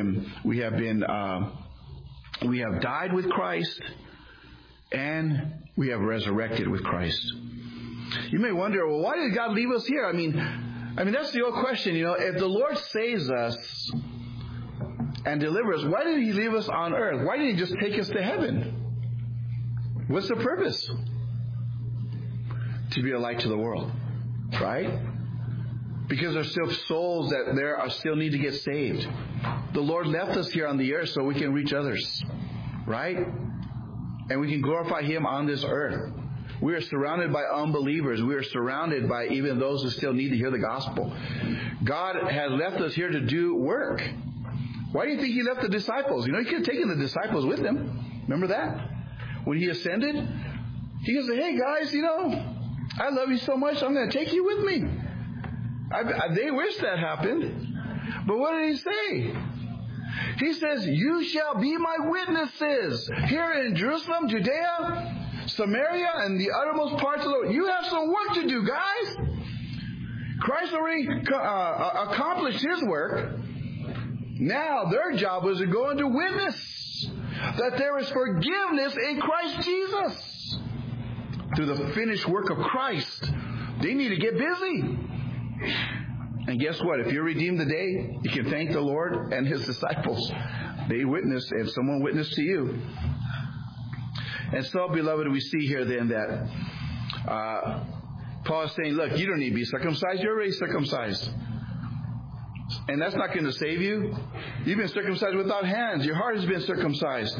died with Christ, and we have resurrected with Christ. You may wonder, well, why did God leave us here? I mean, that's the old question. If the Lord saves us and delivers us, why did he leave us on earth? Why didn't he just take us to heaven? What's the purpose? To be a light to the world, right? Because there's still souls that still need to get saved. The Lord left us here on the earth so we can reach others. Right? And we can glorify Him on this earth. We are surrounded by unbelievers. We are surrounded by even those who still need to hear the gospel. God has left us here to do work. Why do you think He left the disciples? He could have taken the disciples with Him. Remember that? When He ascended, He goes, hey guys, I love you so much, I'm going to take you with me. They wish that happened. But what did He say? He says, you shall be my witnesses here in Jerusalem, Judea, Samaria, and the uttermost parts of the world. You have some work to do, guys. Christ already accomplished His work. Now their job was to go and to witness that there is forgiveness in Christ Jesus. Through the finished work of Christ, they need to get busy. And guess what? If you're redeemed today, you can thank the Lord and His disciples. They witnessed, and someone witnessed to you. And so, beloved, we see here then that Paul is saying, look, you don't need to be circumcised. You're already circumcised. And that's not going to save you. You've been circumcised without hands. Your heart has been circumcised.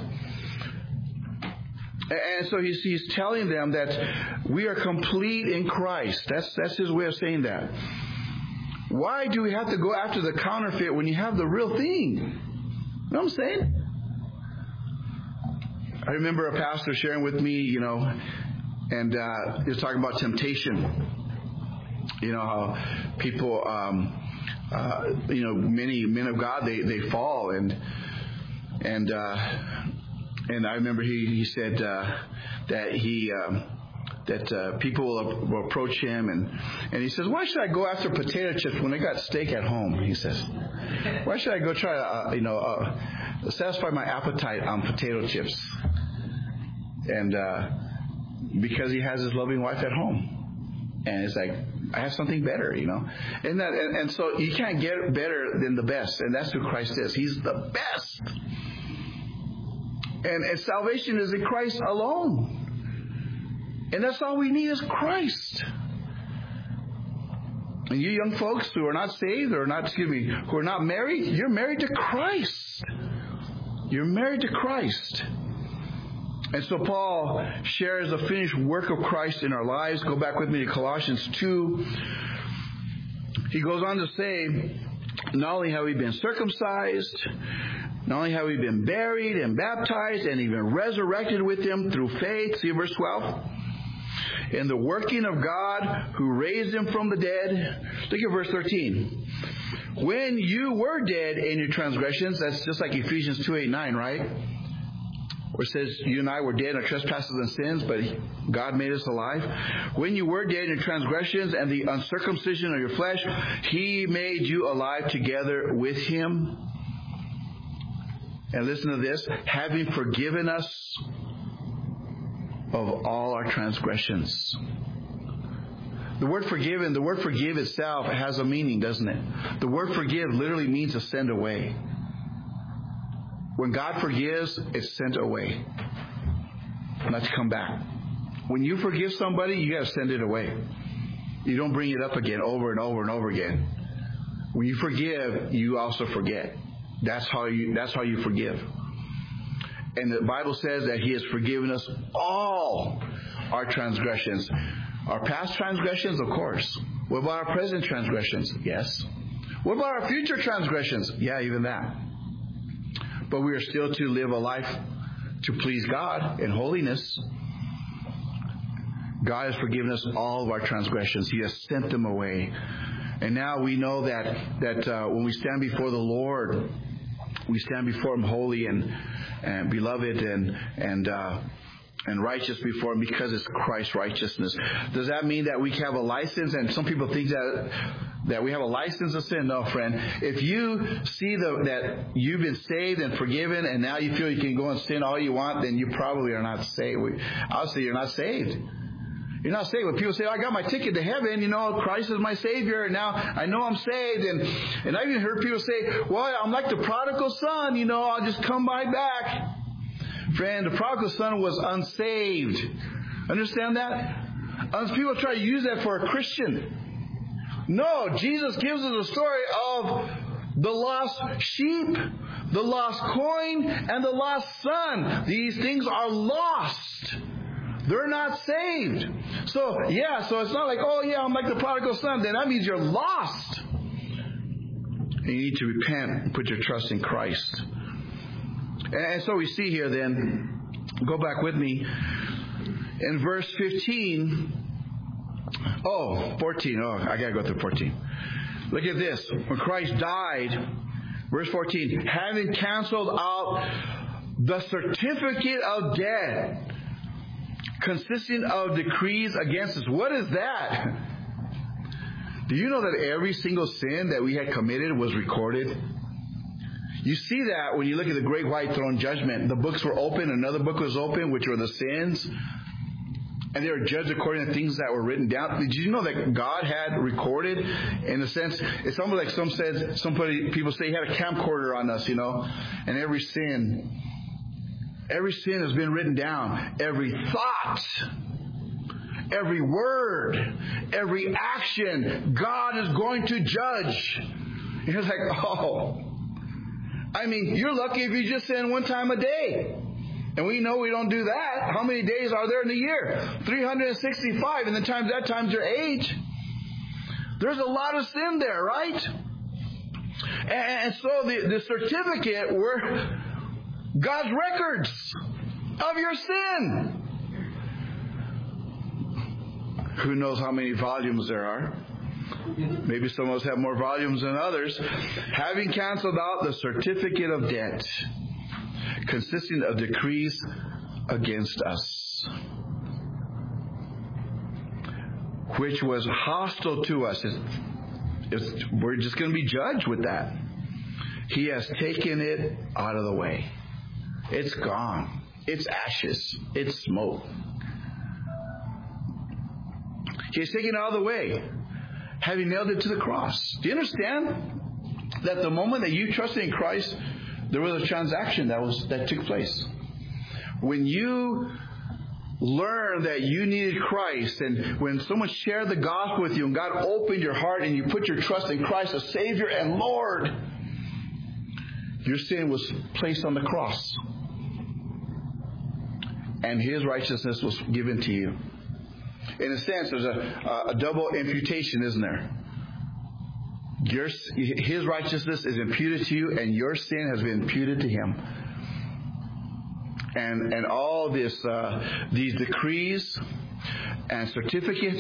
And so he's telling them that we are complete in Christ. That's his way of saying that. Why do we have to go after the counterfeit when you have the real thing? You know what I'm saying? I remember a pastor sharing with me, and he was talking about temptation. How people, many men of God, they fall. And I remember he said that people will approach him and he says, why should I go after potato chips when I got steak at home? He says, why should I go try to satisfy my appetite on potato chips? And because he has his loving wife at home, and it's like, I have something better, and so you can't get better than the best, and that's who Christ is. He's the best. And salvation is in Christ alone. And that's all we need is Christ. And you young folks who are not saved, who are not married, you're married to Christ. You're married to Christ. And so Paul shares the finished work of Christ in our lives. Go back with me to Colossians 2. He goes on to say, not only have we been circumcised, not only have we been buried and baptized and even resurrected with Him through faith. See verse 12. In the working of God who raised Him from the dead. Look at verse 13. When you were dead in your transgressions, that's just like Ephesians 2:8-9, right? Where it says you and I were dead in our trespasses and sins, but God made us alive. When you were dead in your transgressions and the uncircumcision of your flesh, He made you alive together with Him. And listen to this, having forgiven us of all our transgressions. The word forgive itself has a meaning, doesn't it? The word forgive literally means to send away. When God forgives, it's sent away, not to come back. When you forgive somebody, you got to send it away. You don't bring it up again over and over and over again. When you forgive, you also forget. That's how you forgive. And the Bible says that He has forgiven us all our transgressions. Our past transgressions, of course. What about our present transgressions? Yes. What about our future transgressions? Yeah, even that. But we are still to live a life to please God in holiness. God has forgiven us all of our transgressions. He has sent them away. And now we know that when we stand before the Lord, we stand before Him holy and beloved and righteous before Him because it's Christ's righteousness. Does that mean that we have a license? And some people think that we have a license to sin. No, friend. If you see that you've been saved and forgiven and now you feel you can go and sin all you want, then you probably are not saved. I'll say you're not saved. You're not saved. When people say, I got my ticket to heaven, Christ is my Savior, and now I know I'm saved. And I even heard people say, well, I'm like the prodigal son, I'll just come right back. Friend, the prodigal son was unsaved. Understand that? People try to use that for a Christian. No, Jesus gives us a story of the lost sheep, the lost coin, and the lost son. These things are lost. They're not saved. So it's not like, oh yeah, I'm like the prodigal son. Then that means you're lost. And you need to repent and put your trust in Christ. And so we see here then, go back with me, in verse 14. I got to go through 14. Look at this. When Christ died, verse 14, having canceled out the certificate of debt consisting of decrees against us. What is that? Do you know that every single sin that we had committed was recorded? You see that when you look at the great white throne judgment. The books were open, another book was open, which were the sins. And they were judged according to things that were written down. Did you know that God had recorded, in a sense, it's almost like people say he had a camcorder on us, and every sin has been written down. Every thought, every word, every action, God is going to judge. And it's like, you're lucky if you just sin one time a day. And we know we don't do that. How many days are there in a year? 365. And then times that times your age. There's a lot of sin there, right? And so the certificate were God's records of your sin. Who knows how many volumes there are? Maybe some of us have more volumes than others. Having canceled out the certificate of debt consisting of decrees against us, which was hostile to us. We're just going to be judged with that. He has taken it out of the way. It's gone. It's ashes. It's smoke. He has taken it out of the way, having nailed it to the cross. Do you understand that the moment that you trusted in Christ, there was a transaction that took place? When you learned that you needed Christ, and when someone shared the gospel with you and God opened your heart and you put your trust in Christ as Savior and Lord, your sin was placed on the cross. And His righteousness was given to you. In a sense, there's a double imputation, isn't there? His righteousness is imputed to you, and your sin has been imputed to Him. And all these decrees and certificates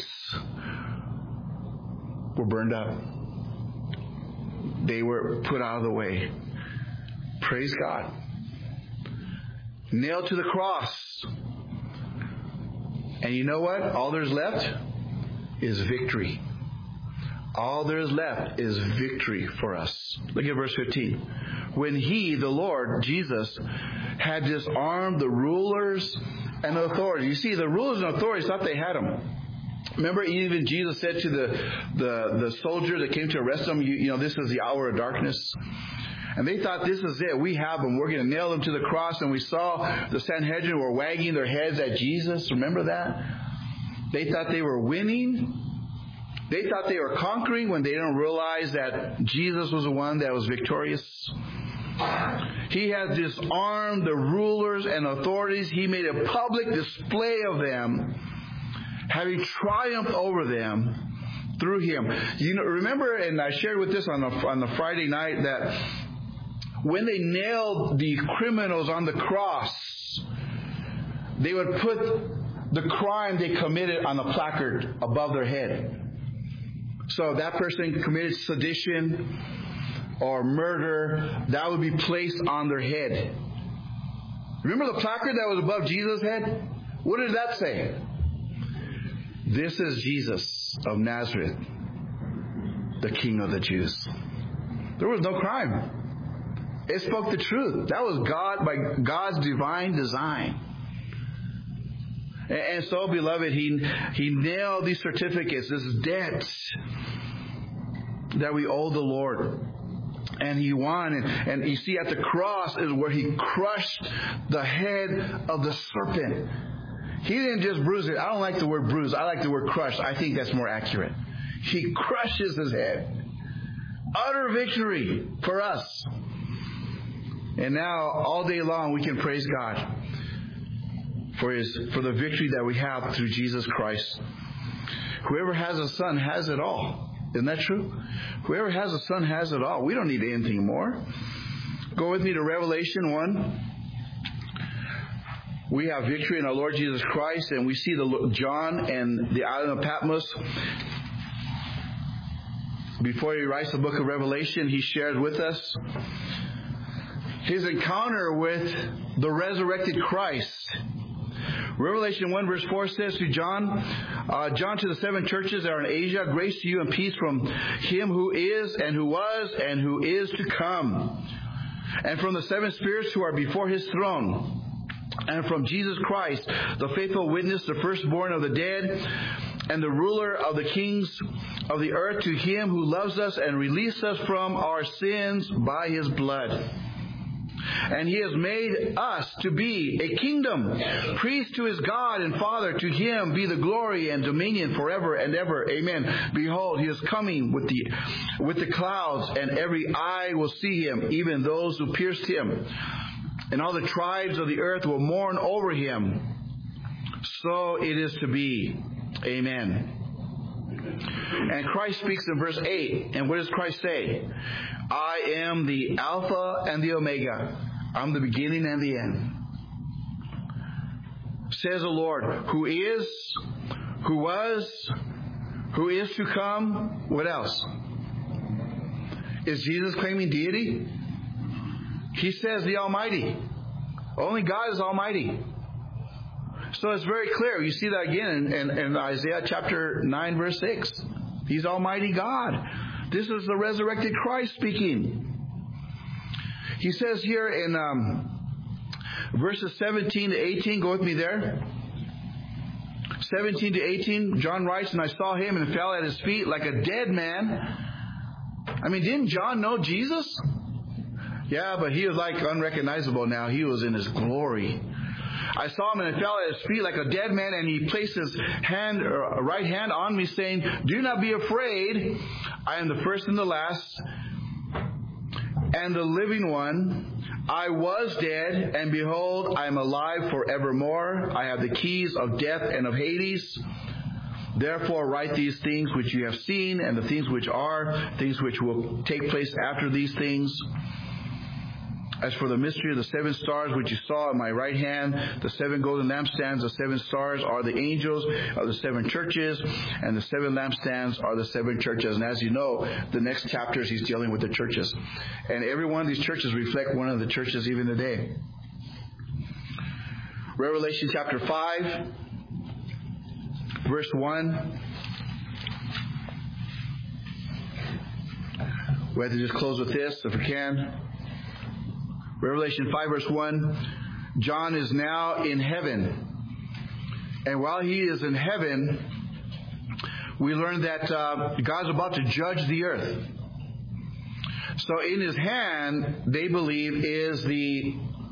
were burned up. They were put out of the way. Praise God. Nailed to the cross. And you know what? All there's left is victory. All there is left is victory for us. Look at verse 15. When He, the Lord, Jesus, had disarmed the rulers and authorities. You see, the rulers and authorities thought they had them. Remember, even Jesus said to the soldier that came to arrest him, you know, this is the hour of darkness. And they thought, this is it. We have them. We're going to nail them to the cross. And we saw the Sanhedrin were wagging their heads at Jesus. Remember that? They thought they were winning. They thought they were conquering when they didn't realize that Jesus was the one that was victorious. He has disarmed the rulers and authorities. He made a public display of them, having triumphed over them through Him. You know, remember, and I shared with this on the Friday night, that when they nailed the criminals on the cross, they would put the crime they committed on a placard above their head. So if that person committed sedition or murder, that would be placed on their head. Remember the placard that was above Jesus' head? What did that say? This is Jesus of Nazareth, the King of the Jews. There was no crime. It spoke the truth. That was God, by God's divine design. And so, beloved, He nailed these certificates, this debt that we owe the Lord. And He won. And you see, at the cross is where He crushed the head of the serpent. He didn't just bruise it. I don't like the word bruise. I like the word crushed. I think that's more accurate. He crushes his head. Utter victory for us. And now, all day long, we can praise God for the victory that we have through Jesus Christ. Whoever has a Son has it all. Isn't that true? Whoever has a Son has it all. We don't need anything more. Go with me to Revelation 1. We have victory in our Lord Jesus Christ, and we see John and the island of Patmos. Before he writes the book of Revelation, he shared with us his encounter with the resurrected Christ. Revelation 1 verse 4 says to John, John to the 7 churches that are in Asia, grace to you and peace from him who is and who was and who is to come, and from the 7 spirits who are before his throne, and from Jesus Christ, the faithful witness, the firstborn of the dead, and the ruler of the kings of the earth, to him who loves us and released us from our sins by his blood. And he has made us to be a kingdom, priest to his God and Father. To him be the glory and dominion forever and ever. Amen. Behold, he is coming with the clouds, and every eye will see him, even those who pierced him. And all the tribes of the earth will mourn over him. So it is to be. Amen. And Christ speaks in verse 8. And what does Christ say? I am the Alpha and the Omega. I'm the beginning and the end. Says the Lord, who is, who was, who is to come. What else? Is Jesus claiming deity? He says the Almighty. Only God is Almighty. So it's very clear. You see that again in Isaiah chapter 9 verse 6. He's Almighty God. This is the resurrected Christ speaking. He says here in verses 17 to 18, go with me there. 17 to 18, John writes, and I saw him and fell at his feet like a dead man. I mean, didn't John know Jesus? Yeah, but he was like unrecognizable now. He was in his glory. I saw him and I fell at his feet like a dead man, and he placed his right hand on me, saying, do not be afraid. I am the first and the last, and the living one. I was dead, and behold, I am alive forevermore. I have the keys of death and of Hades. Therefore write these things which you have seen, and the things which are, things which will take place after these things. As for the mystery of the 7 stars which you saw in my right hand, the 7 golden lampstands, the 7 stars are the angels of the 7 churches, and the 7 lampstands are the 7 churches. And as you know, the next chapters he's dealing with the churches. And every one of these churches reflect one of the churches even today. Revelation chapter 5, verse 1. We have to just close with this if we can. Revelation 5 verse 1, John is now in heaven. And while he is in heaven, we learn that God's about to judge the earth. So in his hand, they believe, is the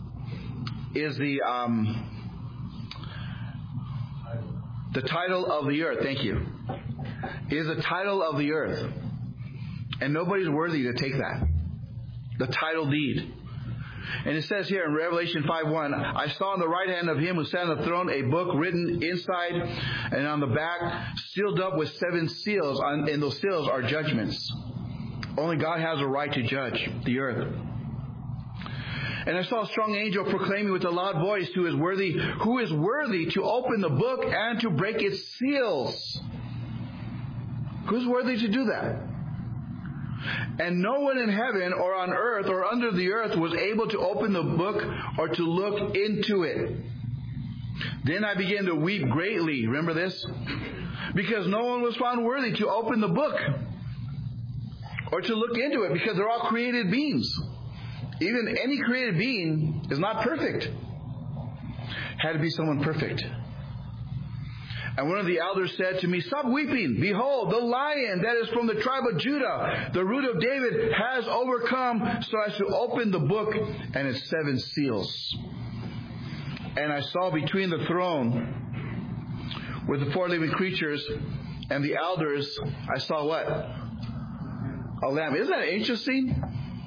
title of the earth. Thank you. Is the title of the earth. And nobody's worthy to take that. The title deed. And it says here in Revelation 5:1, I saw on the right hand of him who sat on the throne a book written inside and on the back, sealed up with 7 seals, and those seals are judgments. Only God has a right to judge the earth. And I saw a strong angel proclaiming with a loud voice, who is worthy to open the book and to break its seals. Who's worthy to do that? And no one in heaven or on earth or under the earth was able to open the book or to look into it. Then I began to weep greatly. Remember this? Because no one was found worthy to open the book or to look into it, because they're all created beings. Even any created being is not perfect. Had to be someone perfect. And one of the elders said to me, stop weeping. Behold, the Lion that is from the tribe of Judah, the root of David, has overcome so as to open the book and its 7 seals. And I saw between the throne with the 4 living creatures and the elders, I saw what? A lamb. Isn't that interesting?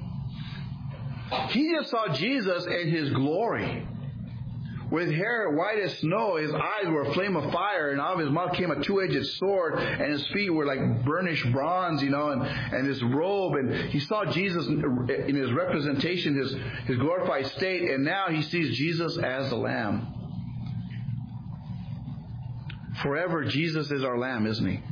He just saw Jesus in his glory. With hair white as snow, his eyes were a flame of fire, and out of his mouth came a two-edged sword, and his feet were like burnished bronze, and his robe. And he saw Jesus in his representation, his glorified state, and now he sees Jesus as the Lamb. Forever, Jesus is our Lamb, isn't he?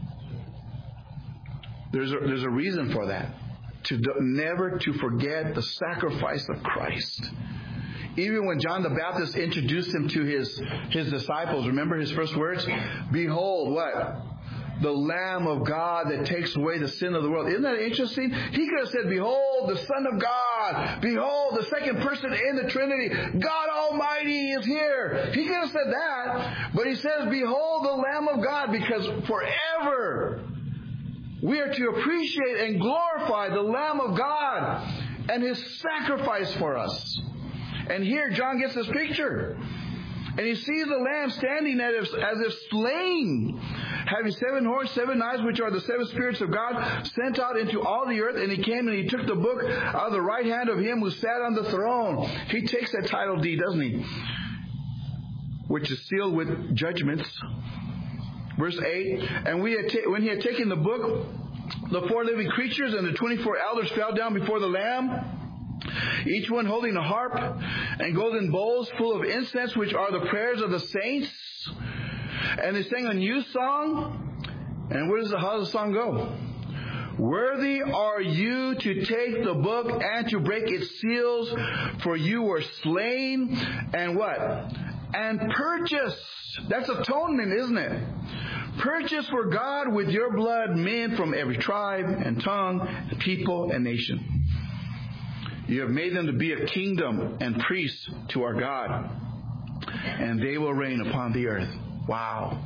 There's a reason for that. Never to forget the sacrifice of Christ. Even when John the Baptist introduced him to his disciples, remember his first words? Behold, what? The Lamb of God that takes away the sin of the world. Isn't that interesting? He could have said, behold, the Son of God. Behold, the second person in the Trinity. God Almighty is here. He could have said that. But he says, behold, the Lamb of God, because forever we are to appreciate and glorify the Lamb of God and his sacrifice for us. And here John gets this picture. And he sees the Lamb standing as if slain, having 7 horns, 7 eyes, which are the 7 spirits of God, sent out into all the earth. And he came and he took the book out of the right hand of him who sat on the throne. He takes that title deed, doesn't he? Which is sealed with judgments. Verse 8, and when he had taken the book, the 4 living creatures and the 24 elders fell down before the Lamb, each one holding a harp and golden bowls full of incense, which are the prayers of the saints. And they sang a new song. And how does the song go? Worthy are you to take the book and to break its seals, for you were slain and what? And purchased. That's atonement, isn't it? Purchased for God with your blood men from every tribe and tongue, people and nation. You have made them to be a kingdom and priests to our God, and they will reign upon the earth. Wow.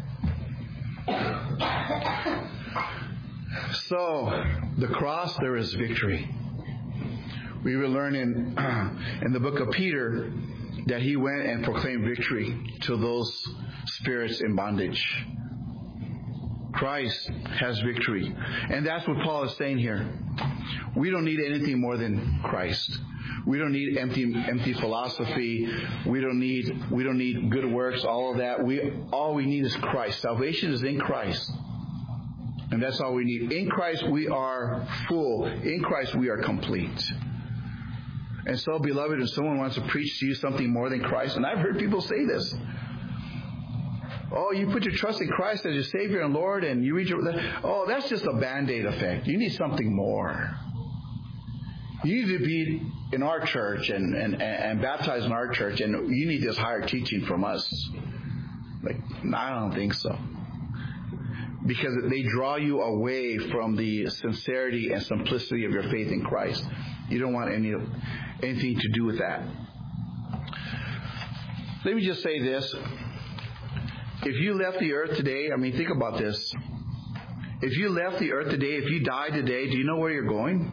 So, the cross, there is victory. We will learn in the book of Peter that he went and proclaimed victory to those spirits in bondage. Christ has victory. And that's what Paul is saying here. We don't need anything more than Christ. We don't need empty philosophy. We don't need good works, all of that. All we need is Christ. Salvation is in Christ. And that's all we need. In Christ we are full. In Christ we are complete. And so, beloved, if someone wants to preach to you something more than Christ, and I've heard people say this. Oh, you put your trust in Christ as your Savior and Lord, and you read that's just a Band-Aid effect. You need something more. You need to be in our church and baptized in our church, and you need this higher teaching from us. I don't think so. Because they draw you away from the sincerity and simplicity of your faith in Christ. You don't want anything to do with that. Let me just say this. If you left the earth today, think about this. If you left the earth today, if you died today, do you know where you're going?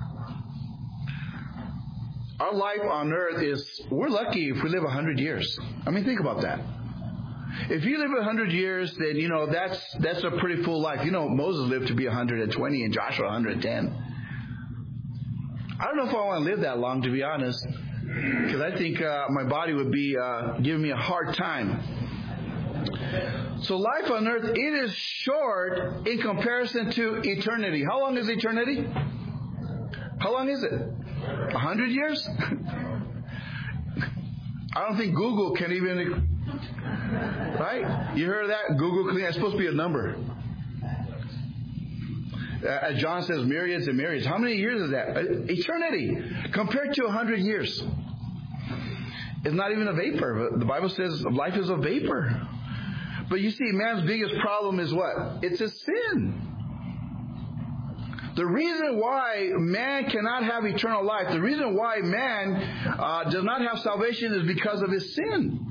Our life on earth we're lucky if we live 100 years. Think about that. If you live 100 years, then, that's a pretty full life. Moses lived to be 120 and Joshua 110. I don't know if I want to live that long, to be honest, because I think my body would be giving me a hard time. So life on earth, it is short in comparison to eternity. How long is eternity? How long is it? 100 years? I don't think Google can even... Right? You heard that? Google, it's supposed to be a number. As John says, myriads and myriads. How many years is that? Eternity. Compared to 100 years. It's not even a vapor. The Bible says life is a vapor. But you see, man's biggest problem is what? It's his sin. The reason why man cannot have eternal life, the reason why man does not have salvation is because of his sin.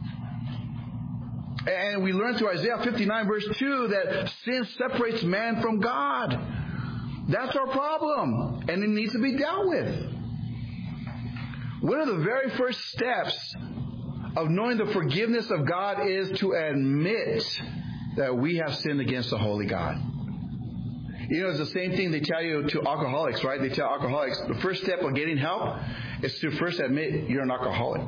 And we learn through Isaiah 59 verse 2 that sin separates man from God. That's our problem. And it needs to be dealt with. One of the very first steps of knowing the forgiveness of God is to admit that we have sinned against the holy God. You know, it's the same thing they tell you to alcoholics, right? They tell alcoholics, the first step of getting help is to first admit you're an alcoholic.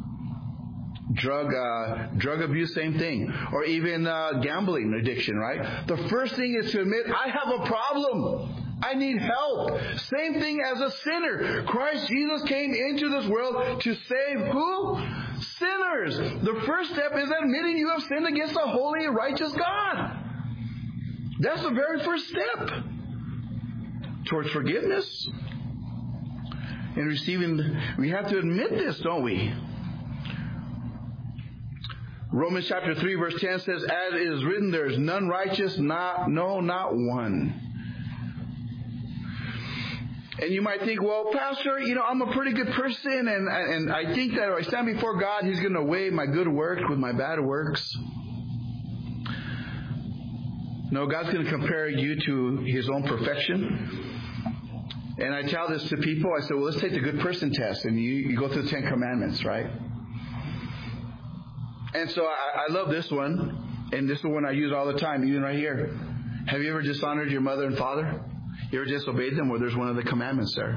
Drug abuse, same thing. Or even gambling addiction, right? The first thing is to admit, I have a problem. I need help. Same thing as a sinner. Christ Jesus came into this world to save who? Sinners. The first step is admitting you have sinned against the holy and righteous God. That's the very first step towards forgiveness. And receiving, we have to admit this, don't we? Romans chapter 3 verse 10 says, as it is written, there is none righteous, not one. And you might think, well, Pastor, you know, I'm a pretty good person, and I think that if I stand before God, He's going to weigh my good works with my bad works. No, God's going to compare you to His own perfection. And I tell this to people. I say, well, let's take the good person test. And you go through the 10 Commandments, right? And so I love this one. And this is one I use all the time, even right here. Have you ever dishonored your mother and father? You ever disobeyed them? Well, there's one of the commandments there.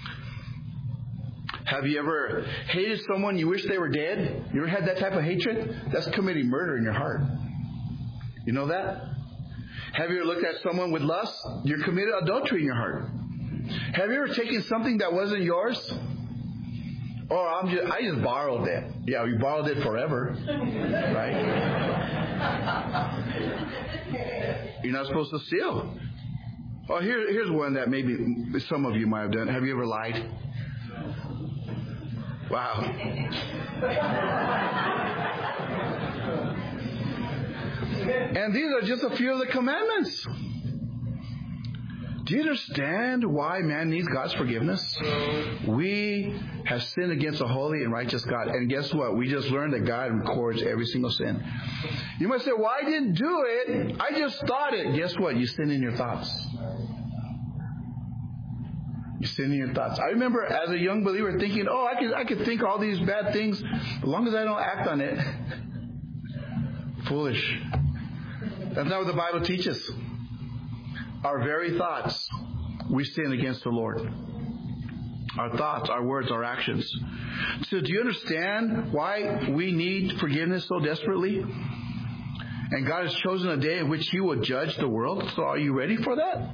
Have you ever hated someone you wish they were dead? You ever had that type of hatred? That's committing murder in your heart. You know that? Have you ever looked at someone with lust? You're committed adultery in your heart. Have you ever taken something that wasn't yours? Or I just borrowed it. Yeah, you borrowed it forever. Right? You're not supposed to steal. Oh, here's one that maybe some of you might have done. Have you ever lied? Wow. And these are just a few of the commandments. Do you understand why man needs God's forgiveness? We have sinned against a holy and righteous God. And guess what? We just learned that God records every single sin. You might say, well, I didn't do it. I just thought it. Guess what? You sin in your thoughts. You sin in your thoughts. I remember as a young believer thinking, oh, I could think all these bad things as long as I don't act on it. Foolish. That's not what the Bible teaches. Our very thoughts, we sin against the Lord. Our thoughts, our words, our actions. So do you understand why we need forgiveness so desperately? And God has chosen a day in which He will judge the world. So are you ready for that?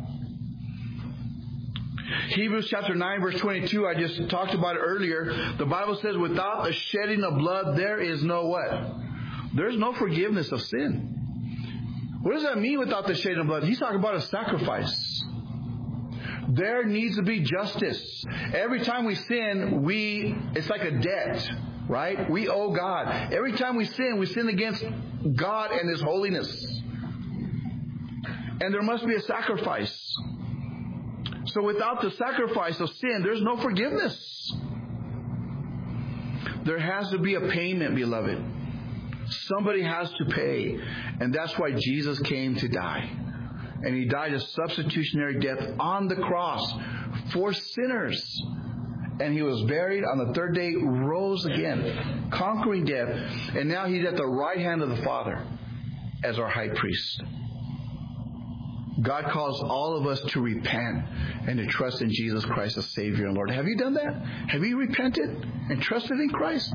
Hebrews chapter 9 verse 22, I just talked about it earlier. The Bible says, without the shedding of blood, there is no what? There's no forgiveness of sin. What does that mean without the shedding of blood? He's talking about a sacrifice. There needs to be justice. Every time we sin, it's like a debt, right? We owe God. Every time we sin against God and His holiness. And there must be a sacrifice. So without the sacrifice of sin, there's no forgiveness. There has to be a payment, beloved. Somebody has to pay. And that's why Jesus came to die. And He died a substitutionary death on the cross for sinners. And He was buried. On the third day, rose again, conquering death. And now He's at the right hand of the Father as our high priest. God calls all of us to repent and to trust in Jesus Christ as Savior and Lord. Have you done that? Have you repented and trusted in Christ?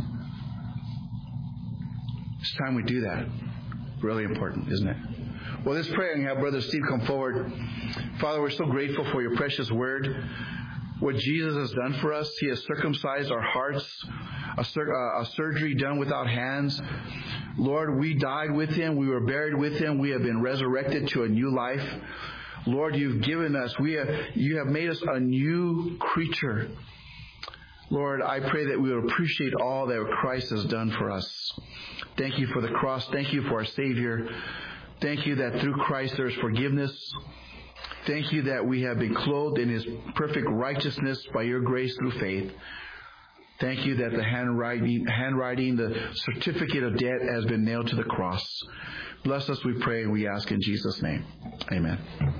It's time we do that. Really important, isn't it? Well, let's pray and have Brother Steve come forward. Father, we're so grateful for your precious word. What Jesus has done for us. He has circumcised our hearts. A surgery done without hands. Lord, we died with Him. We were buried with Him. We have been resurrected to a new life. Lord, you've given us. You have made us a new creature. Lord, I pray that we will appreciate all that Christ has done for us. Thank you for the cross. Thank you for our Savior. Thank you that through Christ there is forgiveness. Thank you that we have been clothed in His perfect righteousness by your grace through faith. Thank you that the handwriting, the certificate of debt has been nailed to the cross. Bless us, we pray, and we ask in Jesus' name. Amen.